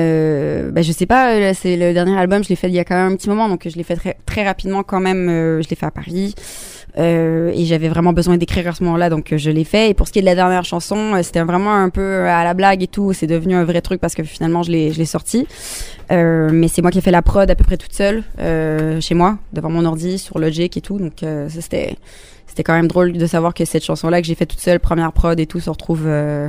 Euh, ben, je sais pas, c'est le dernier album, je l'ai fait il y a quand même un petit moment, donc je l'ai fait très, très rapidement quand même, euh, je l'ai fait à Paris. Euh, et j'avais vraiment besoin d'écrire à ce moment-là, donc euh, je l'ai fait. Et pour ce qui est de la dernière chanson, euh, c'était vraiment un peu à la blague et tout. C'est devenu un vrai truc parce que finalement je l'ai, je l'ai sorti. Euh, mais c'est moi qui ai fait la prod à peu près toute seule euh, chez moi, devant mon ordi, sur Logic et tout. Donc euh, ça, c'était, c'était quand même drôle de savoir que cette chanson-là que j'ai fait toute seule, première prod et tout, se retrouve euh,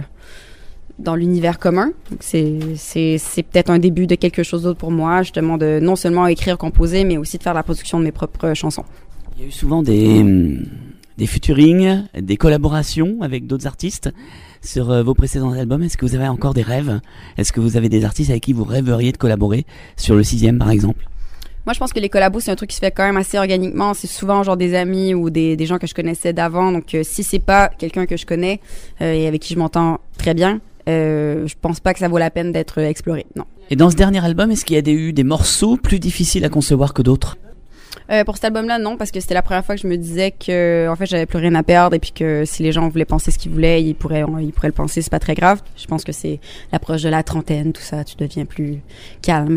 dans l'univers commun. Donc c'est, c'est, c'est peut-être un début de quelque chose d'autre pour moi, justement de non seulement écrire, composer, mais aussi de faire la production de mes propres chansons. Il y a eu souvent des, des featuring, des collaborations avec d'autres artistes sur euh, vos précédents albums. Est-ce que vous avez encore des rêves ? Est-ce que vous avez des artistes avec qui vous rêveriez de collaborer sur le sixième par exemple ? Moi, je pense que les collabos, c'est un truc qui se fait quand même assez organiquement. C'est souvent genre des amis ou des, des gens que je connaissais d'avant. Donc, euh, si c'est pas quelqu'un que je connais euh, et avec qui je m'entends très bien, euh, je pense pas que ça vaut la peine d'être exploré. Non. Et dans ce dernier album, est-ce qu'il y a des, eu des morceaux plus difficiles à concevoir que d'autres ? Euh, pour cet album-là, non, parce que c'était la première fois que je me disais que, en fait, j'avais plus rien à perdre et puis que si les gens voulaient penser ce qu'ils voulaient, ils pourraient, ils pourraient le penser, c'est pas très grave. Je pense que c'est l'approche de la trentaine, tout ça, tu deviens plus calme.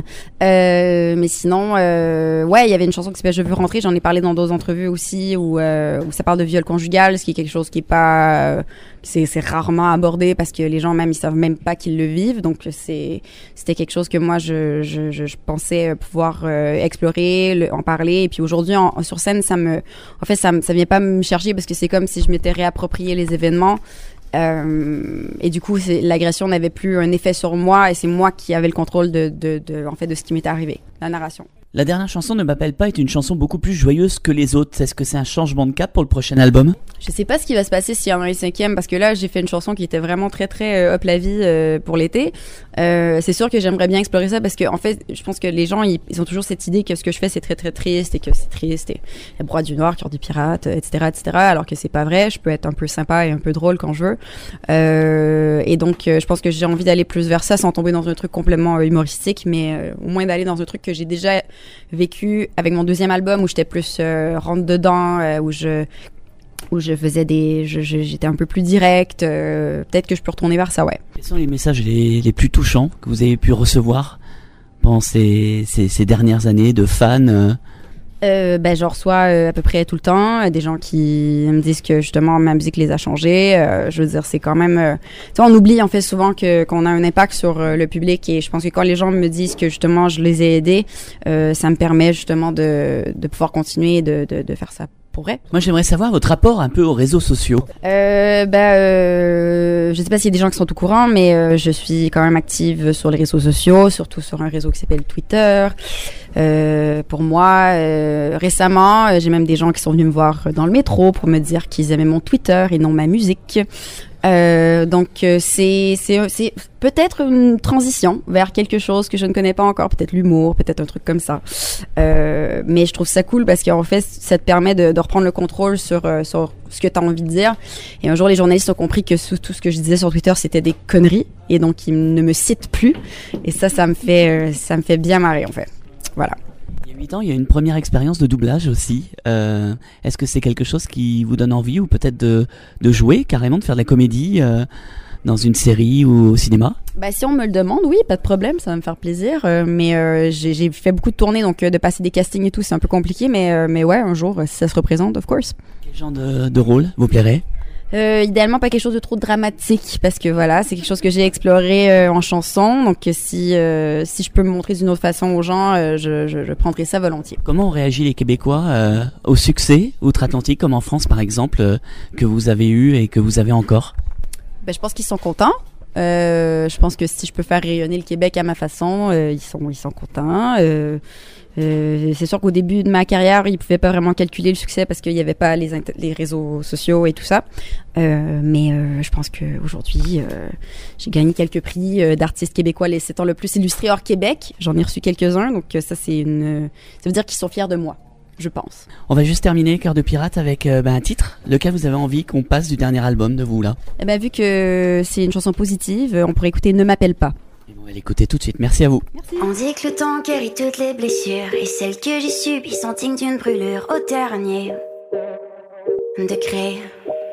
Euh, mais sinon, euh, ouais, il y avait une chanson qui s'appelle Je veux rentrer, j'en ai parlé dans d'autres entrevues aussi, où, euh, où ça parle de viol conjugal, ce qui est quelque chose qui est pas, euh, c'est, c'est rarement abordé parce que les gens même, ils savent même pas qu'ils le vivent, donc c'est, c'était quelque chose que moi, je, je, je, je pensais pouvoir euh, explorer, le, en parler, et puis aujourd'hui, en, sur scène, ça me, en fait, ça, ça vient pas me chercher parce que c'est comme si je m'étais réapproprié les événements. Euh, et du coup, c'est, l'agression n'avait plus un effet sur moi et c'est moi qui avais le contrôle de, de, de, en fait, de ce qui m'était arrivé, la narration. La dernière chanson, Ne m'appelle pas, est une chanson beaucoup plus joyeuse que les autres. Est-ce que c'est un changement de cap pour le prochain album ? Je sais pas ce qui va se passer s'il y en a un cinquième, parce que là, j'ai fait une chanson qui était vraiment très, très euh, up la vie euh, pour l'été. Euh, c'est sûr que j'aimerais bien explorer ça, parce que en fait, je pense que les gens, ils, ils ont toujours cette idée que ce que je fais, c'est très, très triste, et que c'est triste, et la broie du Noir, Cœur du Pirate, et cetera, et cetera, alors que c'est pas vrai. Je peux être un peu sympa et un peu drôle quand je veux. Euh, et donc, euh, je pense que j'ai envie d'aller plus vers ça, sans tomber dans un truc complètement euh, humoristique, mais euh, au moins d'aller dans un truc que j'ai déjà vécu avec mon deuxième album, où j'étais plus euh, rentre dedans, euh, où je où je faisais des je, je, j'étais un peu plus direct, euh, peut-être que je peux retourner vers ça. Ouais. Quels sont les messages les, les plus touchants que vous avez pu recevoir pendant ces, ces, ces dernières années de fans euh... Euh, ben, je reçois euh, à peu près tout le temps euh, des gens qui me disent que justement ma musique les a changés. Euh, je veux dire, c'est quand même... Euh, tu sais, on oublie en fait souvent que qu'on a un impact sur euh, le public et je pense que quand les gens me disent que justement je les ai aidés, euh, ça me permet justement de, de pouvoir continuer de, de, de faire ça. Pour vrai. Moi, j'aimerais savoir votre rapport un peu aux réseaux sociaux. Euh, ben, euh, je sais pas s'il y a des gens qui sont au courant, mais euh, je suis quand même active sur les réseaux sociaux, surtout sur un réseau qui s'appelle Twitter. Euh, pour moi, euh, récemment, euh, j'ai même des gens qui sont venus me voir dans le métro pour me dire qu'ils aimaient mon Twitter et non ma musique. Euh, donc euh, c'est c'est c'est peut-être une transition vers quelque chose que je ne connais pas encore, peut-être l'humour, peut-être un truc comme ça. Euh, mais je trouve ça cool parce qu'en fait ça te permet de, de reprendre le contrôle sur euh, sur ce que tu as envie de dire. Et un jour les journalistes ont compris que tout ce que je disais sur Twitter c'était des conneries et donc ils ne me citent plus. Et ça ça me fait euh, ça me fait bien marrer en fait. Voilà. Il y a huit ans, il y a une première expérience de doublage aussi. Euh, est-ce que c'est quelque chose qui vous donne envie ou peut-être de, de jouer carrément, de faire de la comédie euh, dans une série ou au cinéma? Bah, si on me le demande, oui, pas de problème, ça va me faire plaisir. Euh, mais euh, j'ai, j'ai fait beaucoup de tournées, donc euh, de passer des castings et tout, c'est un peu compliqué. Mais, euh, mais ouais, un jour, si ça se représente, of course. Quel genre de, de rôle vous plairait? Euh, idéalement pas quelque chose de trop dramatique parce que voilà c'est quelque chose que j'ai exploré euh, en chanson donc si euh, si je peux me montrer d'une autre façon aux gens euh, je, je, je prendrai ça volontiers. Comment ont réagi les Québécois euh, au succès outre-Atlantique comme en France par exemple euh, que vous avez eu et que vous avez encore? Ben je pense qu'ils sont contents. Euh, je pense que si je peux faire rayonner le Québec à ma façon euh, ils sont ils sont contents. Euh, Euh, c'est sûr qu'au début de ma carrière, ils pouvaient pas vraiment calculer le succès parce qu'il y avait pas les, int- les réseaux sociaux et tout ça. Euh, mais euh, je pense qu'aujourd'hui, euh, j'ai gagné quelques prix euh, d'artistes québécois les sept ans le plus illustrés hors Québec. J'en ai reçu quelques-uns, donc euh, ça c'est une, ça veut dire qu'ils sont fiers de moi, je pense. On va juste terminer Cœur de pirate avec euh, ben, un titre, lequel vous avez envie qu'on passe du dernier album de vous là. Eh ben vu que c'est une chanson positive, on pourrait écouter Ne m'appelle pas. On va l'écouter tout de suite. Merci à vous. Merci. On dit que le temps guérit toutes les blessures et celles que j'ai subies sont dignes d'une brûlure au dernier degré.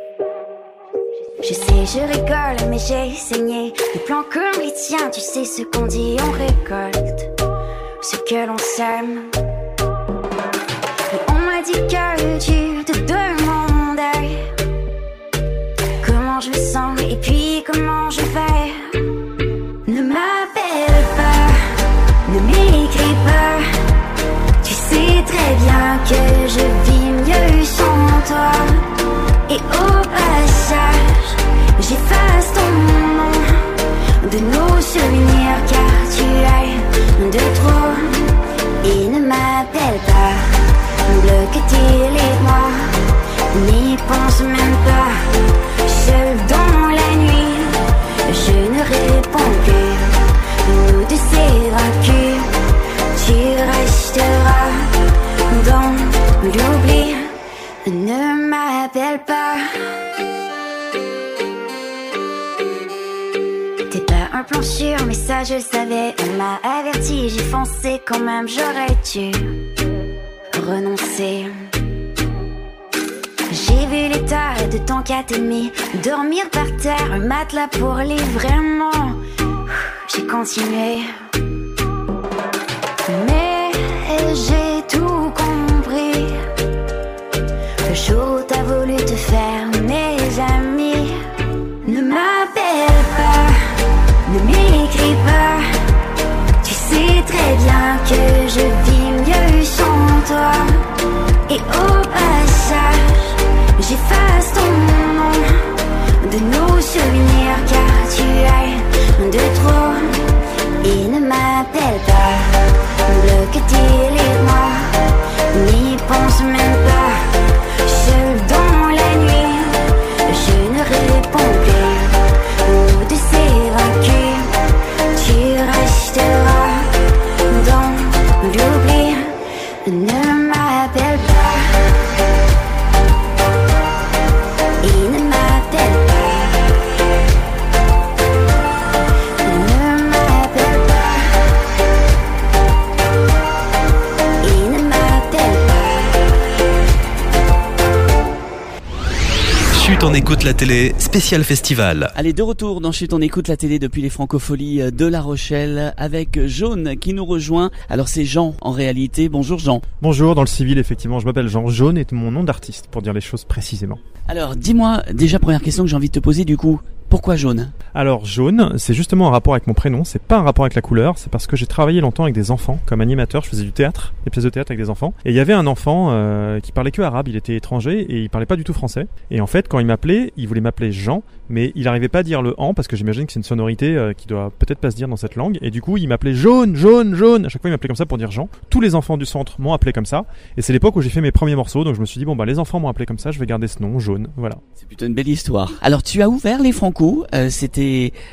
Je sais, je rigole, mais j'ai saigné des plans comme les tiens. Tu sais ce qu'on dit, on récolte ce que l'on sème. Et on m'a dit que tu te demandais comment je me sens et puis comment je vais. Ne m'appelle pas, ne m'écris pas. Tu sais très bien que je vis mieux sans toi. Et au passage, j'efface ton nom de nos souvenirs car tu es de trop. Et ne m'appelle pas, bloque tes moi, n'y pense même pas. Seul dans la nuit, je ne réponds plus. Nous deux s'évacuent, tu resteras dans l'oubli. Ne m'appelle pas. T'es pas un plan sûr, mais ça je le savais. On m'a averti, j'ai foncé quand même. J'aurais dû renoncer. J'ai vu l'état de ton quatre et demi, dormir par terre, un matelas pour les vraiment. J'ai continué, mais j'ai tout compris. Le jour où t'as voulu te faire mes amis. Ne m'appelle pas, ne m'écris pas. Tu sais très bien que je vis mieux sans toi. Et au passage, j'efface ton nom de nos souvenirs car tu es de trop. Et ne m'appelle pas, bloque tes moi, n'y pense même pas. Seul dans la nuit, je ne réponds plus. Nous deux s'évacuent, tu resteras dans l'oubli. Ne m'appelle pas. on écoute la télé, spécial festival. Allez, de retour dans Chut, on écoute la télé depuis les Francopholies de La Rochelle avec Jaune qui nous rejoint. Alors c'est Jean en réalité. Bonjour Jean. Bonjour, dans le civil effectivement, je m'appelle Jean. Jaune est mon nom d'artiste pour dire les choses précisément. Alors dis-moi, déjà première question que j'ai envie de te poser du coup. Pourquoi jaune ? Alors jaune, c'est justement un rapport avec mon prénom, c'est pas un rapport avec la couleur, c'est parce que j'ai travaillé longtemps avec des enfants comme animateur, je faisais du théâtre, des pièces de théâtre avec des enfants, et il y avait un enfant euh, qui parlait que arabe, il était étranger et il parlait pas du tout français, et en fait quand il m'appelait, il voulait m'appeler Jean, mais il arrivait pas à dire le an parce que j'imagine que c'est une sonorité euh, qui doit peut-être pas se dire dans cette langue, et du coup il m'appelait jaune, jaune, jaune, à chaque fois il m'appelait comme ça pour dire Jean. Tous les enfants du centre m'ont appelé comme ça, et c'est l'époque où j'ai fait mes premiers morceaux, donc je me suis dit bon bah les enfants m'ont appelé comme ça, je vais garder ce nom, Jaune, voilà. C'est plutôt une belle histoire. Alors tu as ouvert les Franco, euh, c'était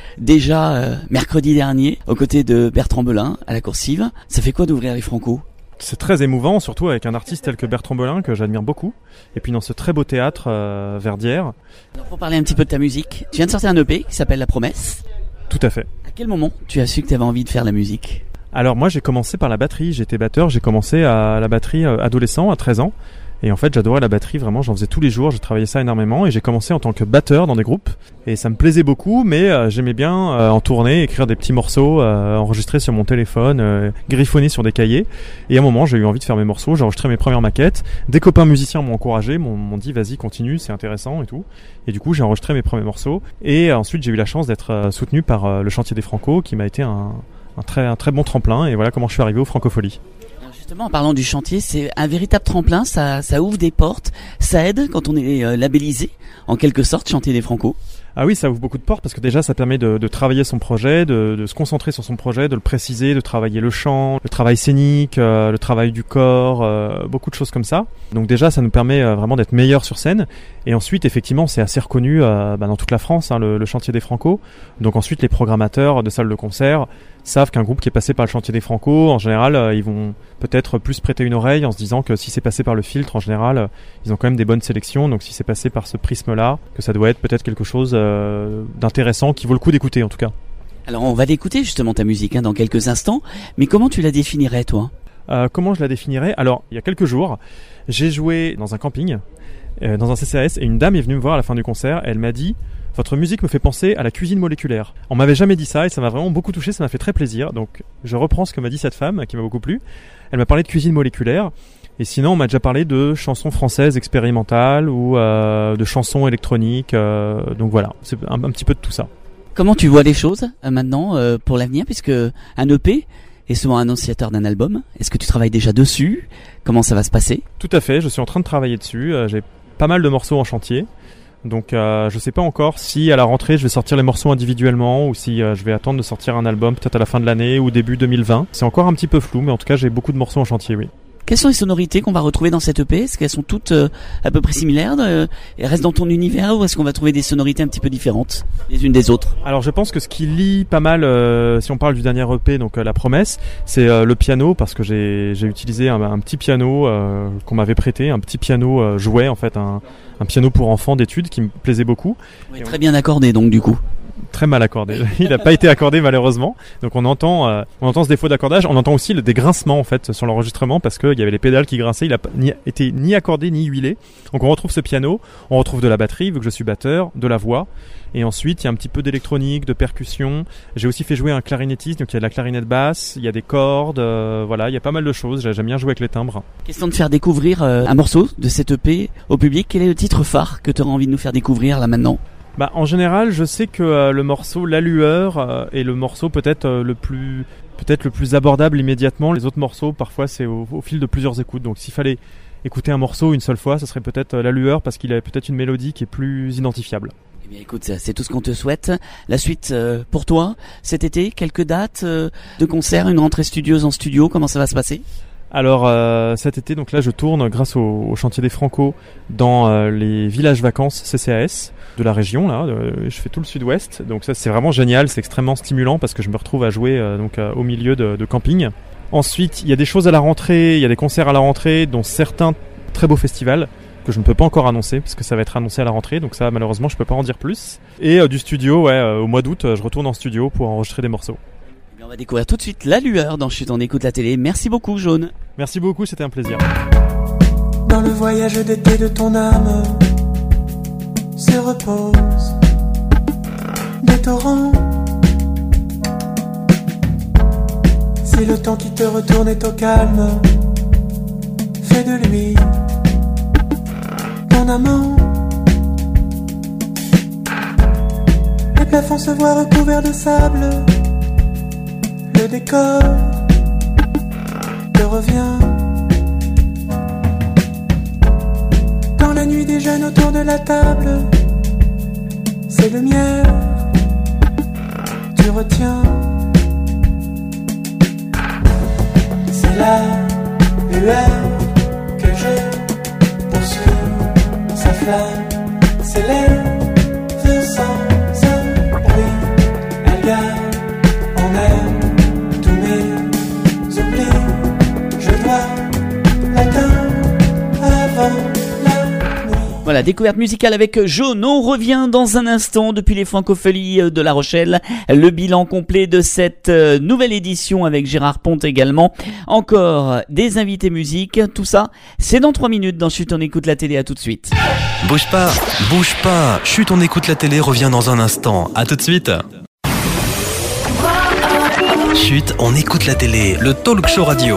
déjà euh, mercredi dernier aux côtés de Bertrand Belin à la Coursive. Ça fait quoi d'ouvrir les Franco ? C'est très émouvant, surtout avec un artiste tel que Bertrand Belin que j'admire beaucoup, et puis dans ce très beau théâtre euh, Verdière. Alors pour parler un petit peu de ta musique, tu viens de sortir un E P qui s'appelle La Promesse. Tout à fait. À quel moment tu as su que tu avais envie de faire la musique ? Alors moi j'ai commencé par la batterie, j'étais batteur, j'ai commencé à la batterie euh, adolescent à treize ans. Et en fait, j'adorais la batterie, vraiment, j'en faisais tous les jours, j'ai travaillé ça énormément et j'ai commencé en tant que batteur dans des groupes. Et ça me plaisait beaucoup, mais euh, j'aimais bien euh, en tournée, écrire des petits morceaux, euh, enregistrer sur mon téléphone, euh, griffonner sur des cahiers. Et à un moment, j'ai eu envie de faire mes morceaux, j'ai enregistré mes premières maquettes. Des copains musiciens m'ont encouragé, m'ont, m'ont dit vas-y, continue, c'est intéressant et tout. Et du coup, j'ai enregistré mes premiers morceaux. Et euh, ensuite, j'ai eu la chance d'être euh, soutenu par euh, le Chantier des Franco, qui m'a été un, un, très, un très bon tremplin. Et voilà comment je suis arrivé aux Francopholies. Justement, en parlant du chantier, c'est un véritable tremplin, ça, ça ouvre des portes, ça aide quand on est euh, labellisé, en quelque sorte, Chantier des Franco. Ah oui, ça ouvre beaucoup de portes parce que déjà ça permet de, de travailler son projet, de, de se concentrer sur son projet, de le préciser, de travailler le chant, le travail scénique, euh, le travail du corps, euh, beaucoup de choses comme ça. Donc déjà ça nous permet euh, vraiment d'être meilleurs sur scène. Et ensuite effectivement c'est assez reconnu euh, bah, dans toute la France, hein, le, le Chantier des Franco. Donc ensuite les programmateurs de salles de concert savent qu'un groupe qui est passé par le Chantier des Franco, en général euh, ils vont peut-être plus prêter une oreille en se disant que si c'est passé par le filtre, en général euh, ils ont quand même des bonnes sélections. Donc si c'est passé par ce prisme-là, que ça doit être peut-être quelque chose euh, d'intéressant qui vaut le coup d'écouter en tout cas. Alors on va l'écouter justement ta musique hein, dans quelques instants, mais comment tu la définirais toi ? euh, Comment je la définirais ? Alors il y a quelques jours, j'ai joué dans un camping, euh, dans un C C A S, et une dame est venue me voir à la fin du concert, et elle m'a dit « Votre musique me fait penser à la cuisine moléculaire ». On m'avait jamais dit ça et ça m'a vraiment beaucoup touché, ça m'a fait très plaisir. Donc je reprends ce que m'a dit cette femme qui m'a beaucoup plu. Elle m'a parlé de cuisine moléculaire. Et sinon, on m'a déjà parlé de chansons françaises expérimentales ou euh, de chansons électroniques. Euh, donc voilà, c'est un, un petit peu de tout ça. Comment tu vois les choses euh, maintenant euh, pour l'avenir, puisque un E P est souvent annonciateur d'un album. Est-ce que tu travailles déjà dessus ? Comment ça va se passer ? Tout à fait, je suis en train de travailler dessus. Euh, j'ai pas mal de morceaux en chantier. Donc euh, je sais pas encore si à la rentrée je vais sortir les morceaux individuellement ou si euh, je vais attendre de sortir un album peut-être à la fin de l'année ou début deux mille vingt. C'est encore un petit peu flou, mais en tout cas j'ai beaucoup de morceaux en chantier, oui. Quelles sont les sonorités qu'on va retrouver dans cette E P ? Est-ce qu'elles sont toutes euh, à peu près similaires euh, et restent dans ton univers, ou est-ce qu'on va trouver des sonorités un petit peu différentes les unes des autres ? Alors je pense que ce qui lie pas mal, euh, si on parle du dernier E P, donc euh, La Promesse, c'est euh, le piano, parce que j'ai, j'ai utilisé un, un petit piano euh, qu'on m'avait prêté, un petit piano euh, jouet en fait, un, un piano pour enfants d'études qui me plaisait beaucoup. Oui, très bien accordé donc du coup. Très mal accordé. Il n'a pas été accordé malheureusement. Donc on entend, euh, on entend ce défaut d'accordage. On entend aussi le, des grincements en fait sur l'enregistrement parce qu'il y avait les pédales qui grinçaient. Il n'a ni, été ni accordé ni huilé. Donc on retrouve ce piano, on retrouve de la batterie vu que je suis batteur, de la voix. Et ensuite il y a un petit peu d'électronique, de percussion. J'ai aussi fait jouer un clarinettiste, donc il y a de la clarinette basse, il y a des cordes, euh, voilà, il y a pas mal de choses. J'aime bien jouer avec les timbres. Question de faire découvrir euh, un morceau de cette E P au public. Quel est le titre phare que tu auras envie de nous faire découvrir là maintenant ? Bah, en général, je sais que euh, le morceau La Lueur euh, est le morceau peut-être euh, le plus peut-être le plus abordable immédiatement. Les autres morceaux, parfois, c'est au, au fil de plusieurs écoutes. Donc, s'il fallait écouter un morceau une seule fois, ce serait peut-être euh, La Lueur parce qu'il a peut-être une mélodie qui est plus identifiable. Eh bien, écoute, c'est tout ce qu'on te souhaite. La suite euh, pour toi cet été, quelques dates euh, de concerts, une rentrée studieuse en studio, comment ça va se passer ? Alors euh, cet été, donc là, je tourne grâce au, au Chantier des Franco dans euh, les villages vacances C C A S de la région. Là, euh, je fais tout le sud-ouest, donc ça c'est vraiment génial, c'est extrêmement stimulant parce que je me retrouve à jouer euh, donc euh, au milieu de, de camping. Ensuite, il y a des choses à la rentrée, il y a des concerts à la rentrée, dont certains très beaux festivals que je ne peux pas encore annoncer parce que ça va être annoncé à la rentrée, donc ça malheureusement je peux pas en dire plus. Et euh, du studio, ouais, euh, au mois d'août, euh, je retourne en studio pour enregistrer des morceaux. On va découvrir tout de suite La Lueur dans Chut, on écoute la télé. Merci beaucoup, Jaune. Merci beaucoup, c'était un plaisir. Dans le voyage d'été de ton âme, se reposent. Des torrents. Si le temps qui te retourne est au calme, fais de lui ton amant. Les plafonds se voient recouverts de sable. Le décor te revient. Dans la nuit des jeunes autour de la table, ces lumières, tu retiens. C'est la lueur que je poursuis, sa flamme s'élève sans un bruit. Elle garde en elle tous mes oublis. Je dois l'atteindre avant. Voilà, découverte musicale avec Jaune. On revient dans un instant depuis les Francopholies de La Rochelle. Le bilan complet de cette nouvelle édition avec Gérard Ponte également. Encore des invités musique. Tout ça, c'est dans trois minutes dans Chut, on écoute la télé. À tout de suite. Bouge pas, bouge pas. Chut, on écoute la télé revient dans un instant. À tout de suite. Chut, on écoute la télé. Le talk show radio.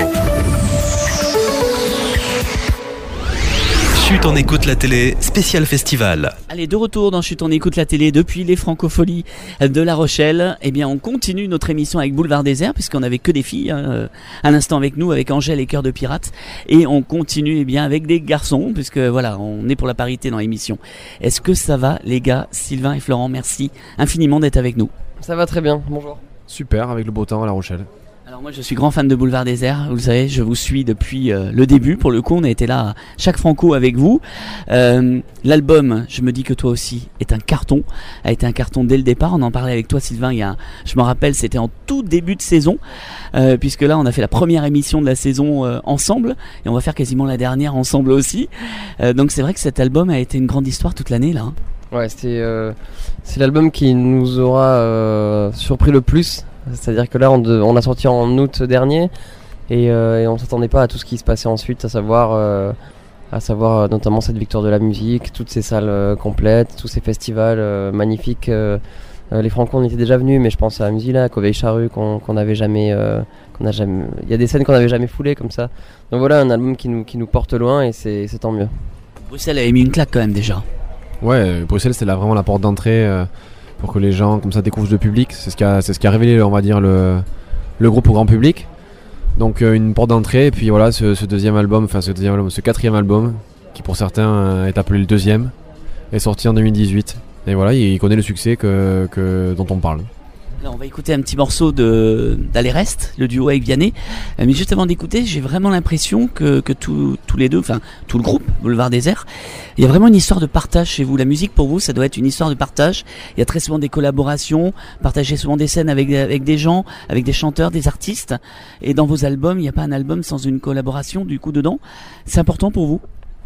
Chut, on écoute la télé, spécial festival. Allez, de retour dans Chut, on écoute la télé depuis les Francopholies de La Rochelle. Eh bien, on continue notre émission avec Boulevard Désert, puisqu'on n'avait que des filles hein, à l'instant avec nous, avec Angèle et Cœur de Pirate. Et on continue eh bien avec des garçons, puisque voilà, on est pour la parité dans l'émission. Est-ce que ça va, les gars? Sylvain et Florent, merci infiniment d'être avec nous. Ça va très bien, bonjour. Super, avec le beau temps à La Rochelle. Alors moi je suis grand fan de Boulevard Désert, vous le savez, je vous suis depuis euh, le début. Pour le coup on a été là chaque Franco avec vous. euh, L'album, je me dis que toi aussi, est un carton, a été un carton dès le départ. On en parlait avec toi Sylvain, il y a, je me rappelle c'était en tout début de saison, euh, puisque là on a fait la première émission de la saison euh, ensemble, et on va faire quasiment la dernière ensemble aussi. euh, Donc c'est vrai que cet album a été une grande histoire toute l'année là. Ouais, c'était, euh, c'est l'album qui nous aura euh, surpris le plus. C'est-à-dire que là on, de, on l'a sorti en août dernier et, euh, et on s'attendait pas à tout ce qui se passait ensuite, à savoir, euh, à savoir notamment cette victoire de la musique, toutes ces salles euh, complètes, tous ces festivals euh, magnifiques. Euh, euh, les Franco on était déjà venus, mais je pense à Musilac, au Veille Charrue qu'on qu'on n'avait jamais, euh, qu'on a jamais. Il y a des scènes qu'on n'avait jamais foulées comme ça. Donc voilà, un album qui nous qui nous porte loin et c'est, c'est tant mieux. Bruxelles avait mis une claque quand même déjà. Ouais, Bruxelles c'est là vraiment la porte d'entrée. Euh... pour que les gens comme ça découvrent le public. C'est ce qui a, c'est ce qui a révélé, on va dire, le, le groupe au grand public. Donc euh, une porte d'entrée, et puis voilà, ce, ce deuxième album, enfin ce deuxième album, ce quatrième album, qui pour certains euh, est appelé le deuxième, est sorti en deux mille dix-huit. Et voilà, il connaît le succès que, que, dont on parle. Alors on va écouter un petit morceau de d'Aller Reste, le duo avec Vianney. Euh, mais juste avant d'écouter, j'ai vraiment l'impression que, que tous tous les deux, enfin tout le groupe Boulevard Désert, il y a vraiment une histoire de partage chez vous. La musique pour vous, ça doit être une histoire de partage. Il y a très souvent des collaborations, partagez souvent des scènes avec avec des gens, avec des chanteurs, des artistes. Et dans vos albums, il n'y a pas un album sans une collaboration du coup dedans. C'est important pour vous?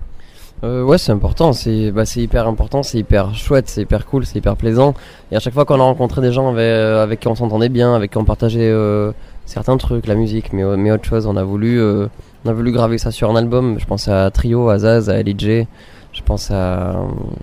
Euh, ouais, c'est important, c'est, bah, c'est hyper important, c'est hyper chouette, c'est hyper cool, c'est hyper plaisant. Et à chaque fois qu'on a rencontré des gens avec, avec qui on s'entendait bien, avec qui on partageait euh, certains trucs, la musique, mais, mais autre chose, on a voulu, euh, on a voulu graver ça sur un album. Je pense à Trio, à Zaz, à L J, je pense à,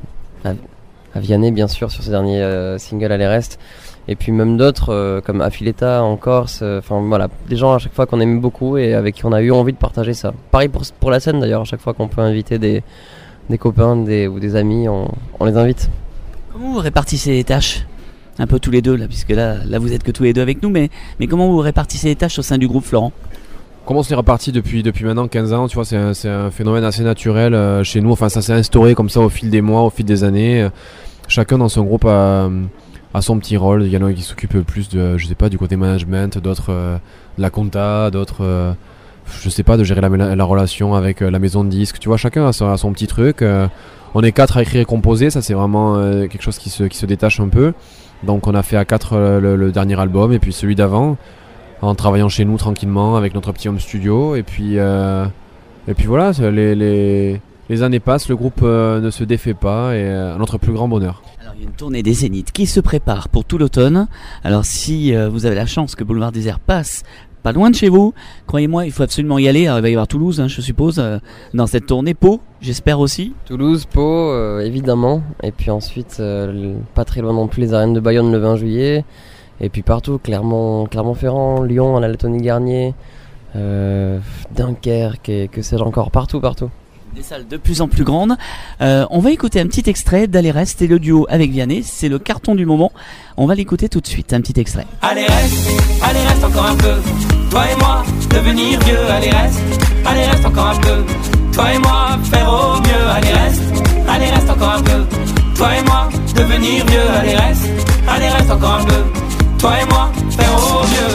à, à Vianney bien sûr sur ses derniers euh, singles à les restes. Et puis même d'autres euh, comme Affiletta en Corse, enfin euh, voilà, des gens à chaque fois qu'on aime beaucoup et avec qui on a eu envie de partager ça. Pareil pour, pour la scène d'ailleurs, à chaque fois qu'on peut inviter des, des copains des, ou des amis, on, on les invite. Comment vous répartissez les tâches? Un peu tous les deux là, puisque là, là vous êtes que tous les deux avec nous, mais, mais comment vous répartissez les tâches au sein du groupe, Florent? Comment on s'est répartis depuis, depuis maintenant quinze ans, tu vois, c'est un, c'est un phénomène assez naturel euh, chez nous, enfin ça s'est instauré comme ça au fil des mois, au fil des années. Chacun dans son groupe a... à son petit rôle. Il y en a qui s'occupent plus de, je sais pas, du côté management, d'autres euh, de la compta, d'autres, euh, je sais pas, de gérer la, la relation avec euh, la maison de disques. Tu vois, chacun a son, a son petit truc. Euh, on est quatre à écrire et composer, ça c'est vraiment euh, quelque chose qui se, qui se détache un peu. Donc on a fait à quatre euh, le, le dernier album et puis celui d'avant, en travaillant chez nous tranquillement avec notre petit home studio. Et puis, euh, et puis voilà, les, les, les années passent, le groupe euh, ne se défait pas et euh, à notre plus grand bonheur. Alors, il y a une tournée des Zéniths qui se prépare pour tout l'automne. Alors si euh, vous avez la chance que Boulevard Désert passe pas loin de chez vous. Croyez-moi, il faut absolument y aller. Alors, il va y avoir Toulouse, hein, je suppose, euh, dans cette tournée. Pau, j'espère aussi. Toulouse, Pau, euh, évidemment. Et puis ensuite, euh, le- pas très loin non plus, les arènes de Bayonne le vingt juillet. Et puis partout, Clermont, Clermont-Ferrand, Lyon, à la Lettonie-Garnier, euh, Dunkerque, et que sais-je encore, partout, partout. Des salles de plus en plus grandes. Euh, on va écouter un petit extrait d'Allez reste et le duo avec Vianney. C'est le carton du moment. On va l'écouter tout de suite. Un petit extrait. Allez reste, allez reste encore un peu. Toi et moi, devenir vieux. Allez reste, allez reste encore un peu. Toi et moi, faire au mieux. Allez reste, allez reste encore un peu. Toi et moi, devenir vieux. Allez reste, allez reste encore un peu. Toi et moi, faire au mieux.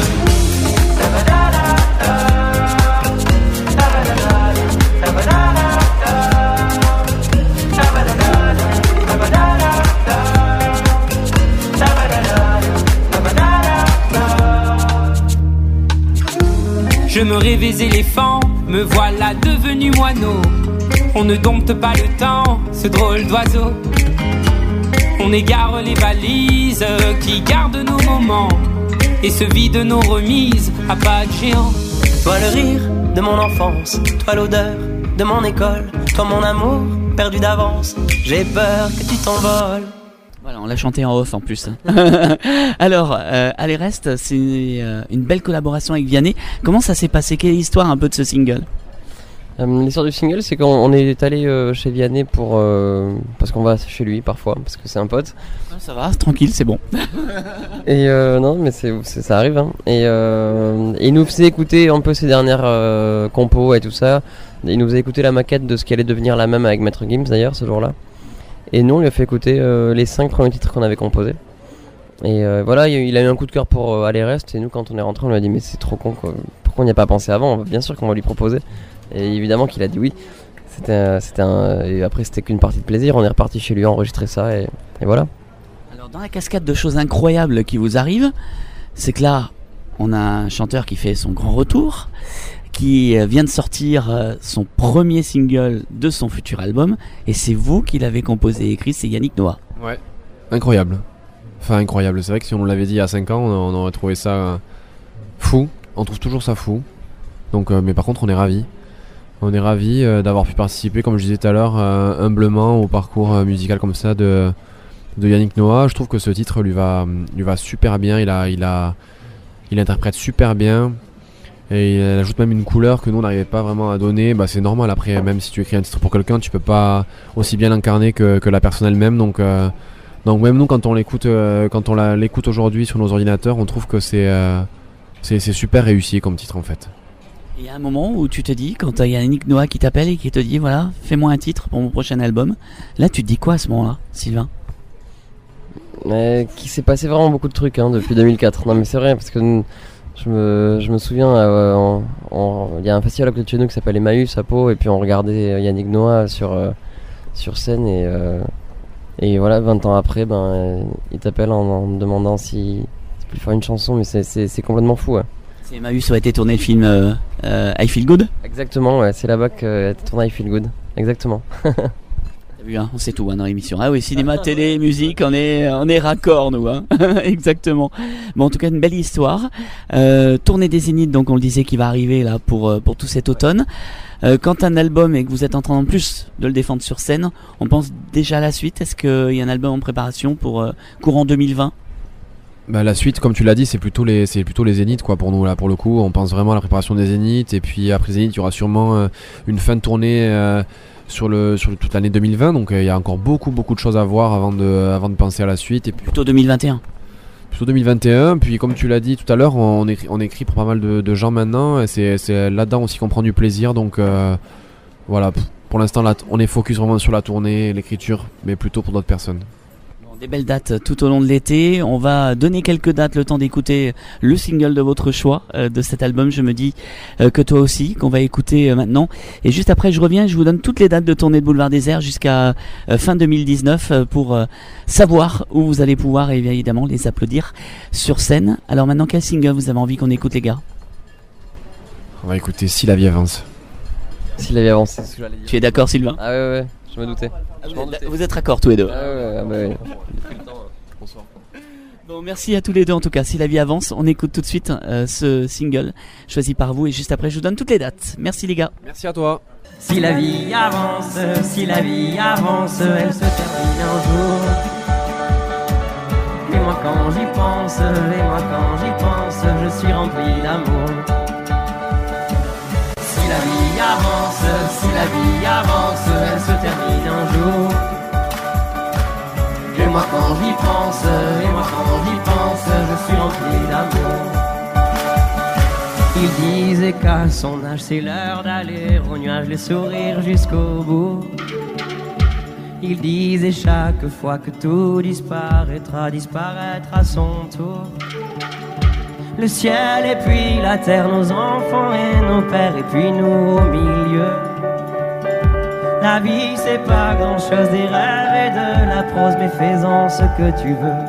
Je me rêvais éléphant, me voilà devenu moineau. On ne dompte pas le temps, ce drôle d'oiseau. On égare les valises qui gardent nos moments et se vident nos remises à pas de géant. Toi le rire de mon enfance, toi l'odeur de mon école, toi mon amour perdu d'avance, j'ai peur que tu t'envoles. Voilà, on l'a chanté en off en plus. Alors, euh, Allez reste, c'est euh, une belle collaboration avec Vianney. Comment ça s'est passé? Quelle est l'histoire un peu de ce single? Euh, L'histoire du single, c'est qu'on on est allé euh, chez Vianney pour euh, parce qu'on va chez lui parfois, parce que c'est un pote. Ça va, tranquille, c'est bon. Et euh, non, mais c'est, c'est ça arrive. Hein. Et, euh, et il nous faisait écouter un peu ses dernières euh, compos et tout ça. Il nous faisait écouter la maquette de ce qui allait devenir la même avec Maître Gims d'ailleurs ce jour-là. Et nous, on lui a fait écouter euh, les cinq premiers titres qu'on avait composés. Et euh, voilà, il a eu un coup de cœur pour euh, Aller Reste. Et nous, quand on est rentré, on lui a dit mais c'est trop con, quoi. Pourquoi on n'y a pas pensé avant? Bien sûr qu'on va lui proposer. Et évidemment qu'il a dit oui. C'était, un, c'était un, et après, c'était qu'une partie de plaisir. On est reparti chez lui enregistrer ça et, et voilà. Alors, dans la cascade de choses incroyables qui vous arrivent, c'est que là, on a un chanteur qui fait son grand retour, qui vient de sortir son premier single de son futur album, et c'est vous qui l'avez composé et écrit, c'est Yannick Noah. Ouais, incroyable. Enfin incroyable, c'est vrai que si on l'avait dit il y a cinq ans, on aurait trouvé ça fou, on trouve toujours ça fou. Donc, euh, mais par contre on est ravis. On est ravis euh, d'avoir pu participer, comme je disais tout à l'heure, euh, humblement au parcours euh, musical comme ça de, de Yannick Noah. Je trouve que ce titre lui va, lui va super bien, il, a, il, a, il interprète super bien. Et il ajoute même une couleur que nous on n'arrivait pas vraiment à donner. Bah, c'est normal, après même si tu écris un titre pour quelqu'un, tu peux pas aussi bien l'incarner que, que la personne elle-même. Donc, euh, donc même nous quand on l'écoute euh, quand on la, l'écoute aujourd'hui sur nos ordinateurs, on trouve que c'est, euh, c'est, c'est super réussi comme titre en fait. Il y a un moment où tu te dis, quand il y a Yannick Noah qui t'appelle et qui te dit voilà, fais-moi un titre pour mon prochain album, là tu te dis quoi à ce moment-là, Sylvain? Mais qui s'est passé vraiment beaucoup de trucs hein, depuis deux mille quatre. Non mais c'est vrai parce que Je me, je me souviens, euh, il y a un festival à côté de chez nous qui s'appelle Emmaüs à Pau, et puis on regardait Yannick Noah sur, euh, sur scène, et, euh, et voilà, vingt ans après, ben, euh, il t'appelle en, en me demandant si tu peux faire une chanson, mais c'est, c'est, c'est complètement fou. Ouais. C'est Emmaüs où a été tourné le film euh, euh, I Feel Good? Exactement, ouais, c'est là-bas qu'a été tourné I Feel Good, exactement. T'as vu, hein, on sait tout hein, dans l'émission. Ah oui, cinéma, télé, musique, on est, on est raccord nous. Hein. Exactement. Bon, en tout cas, une belle histoire. Euh, tournée des Zéniths, donc on le disait, qui va arriver là pour, pour tout cet automne. Euh, quand un album et que vous êtes en train en plus de le défendre sur scène, on pense déjà à la suite. Est-ce qu'il y a un album en préparation pour euh, courant deux mille vingt? Bah, la suite, comme tu l'as dit, c'est plutôt les, c'est plutôt les Zéniths quoi, pour nous là, pour le coup. On pense vraiment à la préparation des Zéniths, et puis après Zénith, il y aura sûrement euh, une fin de tournée euh, sur le sur toute l'année deux mille vingt. Donc il euh, y a encore beaucoup beaucoup de choses à voir avant de avant de penser à la suite. Et puis plutôt deux mille vingt et un. Plutôt deux mille vingt et un. Puis comme tu l'as dit tout à l'heure, on écrit on écrit pour pas mal de, de gens maintenant. Et c'est c'est là-dedans aussi qu'on prend du plaisir. Donc euh, voilà. Pour l'instant là, on est focus vraiment sur la tournée, l'écriture, mais plutôt pour d'autres personnes. Des belles dates tout au long de l'été. On va donner quelques dates, le temps d'écouter le single de votre choix euh, de cet album. Je me dis euh, que toi aussi, qu'on va écouter euh, maintenant. Et juste après, je reviens, je vous donne toutes les dates de tournée de Boulevard Désert jusqu'à euh, fin deux mille dix-neuf euh, pour euh, savoir où vous allez pouvoir évidemment les applaudir sur scène. Alors maintenant, quel single vous avez envie qu'on écoute, les gars? On va écouter Si la vie avance. Si la vie avance, c'est ce que j'allais dire. Tu es d'accord, Sylvain? Ah ouais, ouais, je me doutais. Ah, vous, êtes, vous êtes raccord tous les deux. Ah ouais, ouais, ah bah ouais. Bon, merci à tous les deux en tout cas. Si la vie avance, on écoute tout de suite euh, ce single choisi par vous et juste après je vous donne toutes les dates. Merci les gars. Merci à toi. Si la vie avance, si la vie avance, elle se termine un jour. Et moi quand j'y pense, et moi quand j'y pense, je suis rempli d'amour. Si la vie avance, si la vie avance, elle se termine un jour. Et moi quand j'y pense, et moi quand j'y pense, je suis rempli d'amour. Il disait qu'à son âge c'est l'heure d'aller au nuage, les sourires jusqu'au bout. Il disait chaque fois que tout disparaîtra, disparaîtra à son tour. Le ciel et puis la terre, nos enfants et nos pères, et puis nous au milieu. La vie c'est pas grand chose, des rêves et de la prose, mais fais-en ce que tu veux.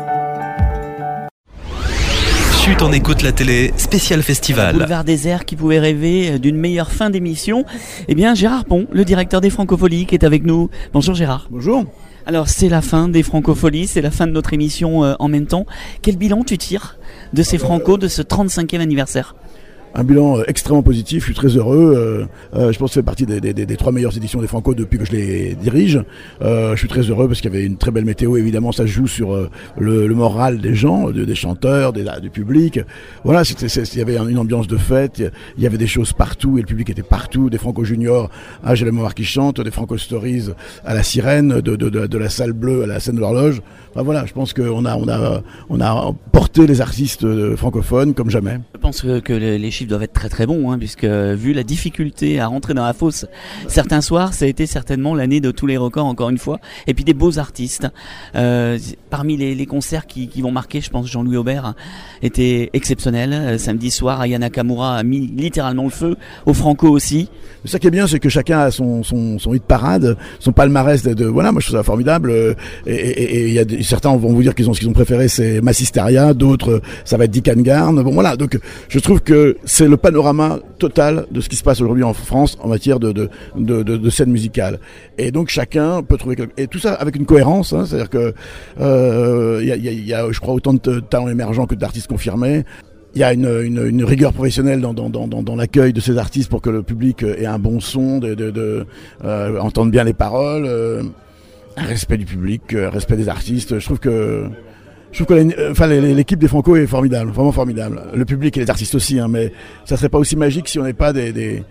Chut, on écoute la télé, spécial festival. Boulevard Désert qui pouvait rêver d'une meilleure fin d'émission. Eh bien, Gérard Pont, le directeur des Francopholies, qui est avec nous. Bonjour Gérard. Bonjour. Alors, c'est la fin des Francopholies, c'est la fin de notre émission euh, en même temps. Quel bilan tu tires de ces Franco, de ce trente-cinquième anniversaire ? Un bilan euh, extrêmement positif, je suis très heureux. Euh, euh, je pense que c'est partie des, des, des, des trois meilleures éditions des Franco depuis que je les dirige. Euh, je suis très heureux parce qu'il y avait une très belle météo. Évidemment, ça joue sur euh, le, le moral des gens, de, des chanteurs, des, du public. Voilà, c'était, il y avait une ambiance de fête. Il y avait des choses partout et le public était partout. Des Franco Juniors à J'ai la mémoire qui chante, des Franco Stories à la Sirène, de, de, de, de la salle bleue à la scène de l'horloge. Enfin, voilà, je pense qu'on a, on a, on a porté les artistes francophones comme jamais. Je pense que, que les chiffres doivent être très très bons, hein, puisque vu la difficulté à rentrer dans la fosse, certains soirs, ça a été certainement l'année de tous les records encore une fois. Et puis des beaux artistes. Euh, parmi les, les concerts qui, qui vont marquer, je pense Jean-Louis Aubert était exceptionnel. Euh, samedi soir, Aya Nakamura a mis littéralement le feu, au Franco aussi. Mais ça qui est bien, c'est que chacun a son, son, son hit parade, son palmarès de, de voilà, moi je trouve ça formidable. Et il y a des, certains vont vous dire qu'ils ont ce qu'ils ont préféré, c'est Massisteria, d'autres ça va être Dick and Garn. Bon voilà, donc je trouve que c'est le panorama total de ce qui se passe aujourd'hui en France en matière de, de, de, de, de scène musicale. Et donc chacun peut trouver quelque... et tout ça avec une cohérence, hein, c'est-à-dire que euh, il y a, il y a, il y a, je crois, autant de talents émergents que d'artistes confirmés. Il y a une, une, une rigueur professionnelle dans, dans, dans, dans l'accueil de ces artistes pour que le public ait un bon son, de, de, de euh, entende bien les paroles, euh, un respect du public, un respect des artistes. Je trouve que Je trouve que enfin, l'équipe des Franco est formidable, vraiment formidable. Le public et les artistes aussi, hein, mais ça serait pas aussi magique si on n'avait pas des, des,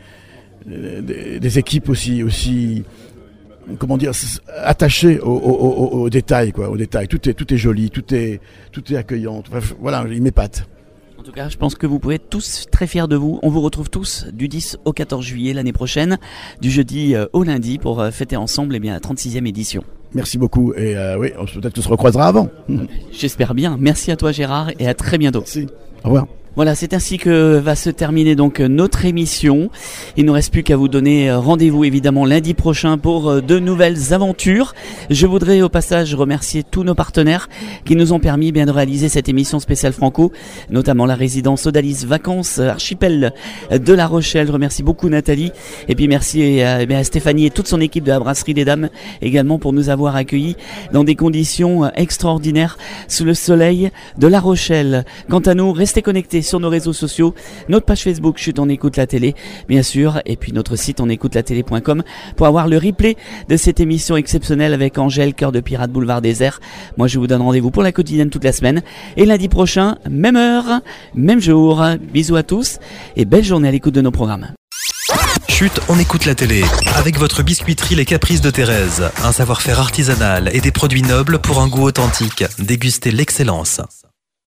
des, des équipes aussi, aussi, comment dire, attachées aux, aux, aux, aux détails, quoi, aux détails. Tout est, tout est joli, tout est, tout est accueillant. Bref, voilà, il m'épate. En tout cas, je pense que vous pouvez être tous très fiers de vous. On vous retrouve tous du dix au quatorze juillet l'année prochaine, du jeudi au lundi pour fêter ensemble eh bien, la trente-sixième édition. Merci beaucoup et euh, oui, peut-être qu'on se recroisera avant. J'espère bien. Merci à toi Gérard et à très bientôt. Merci. Au revoir. Voilà, c'est ainsi que va se terminer donc notre émission. Il ne nous reste plus qu'à vous donner rendez-vous évidemment lundi prochain pour de nouvelles aventures. Je voudrais au passage remercier tous nos partenaires qui nous ont permis bien de réaliser cette émission spéciale Franco, notamment la résidence Odalis Vacances Archipel de La Rochelle. Je remercie beaucoup Nathalie et puis merci à, à Stéphanie et toute son équipe de la Brasserie des Dames également pour nous avoir accueillis dans des conditions extraordinaires sous le soleil de La Rochelle. Quant à nous, restez connectés sur nos réseaux sociaux, notre page Facebook Chut on écoute la télé bien sûr, et puis notre site on écoute la télé point com pour avoir le replay de cette émission exceptionnelle avec Angèle, Cœur de Pirate, Boulevard Désert. Moi je vous donne rendez-vous pour la quotidienne toute la semaine et lundi prochain, même heure, même jour. Bisous à tous et belle journée à l'écoute de nos programmes. Chut, on écoute la télé. Avec votre biscuiterie Les Caprices de Thérèse. Un savoir-faire artisanal et des produits nobles pour un goût authentique. Dégustez l'excellence.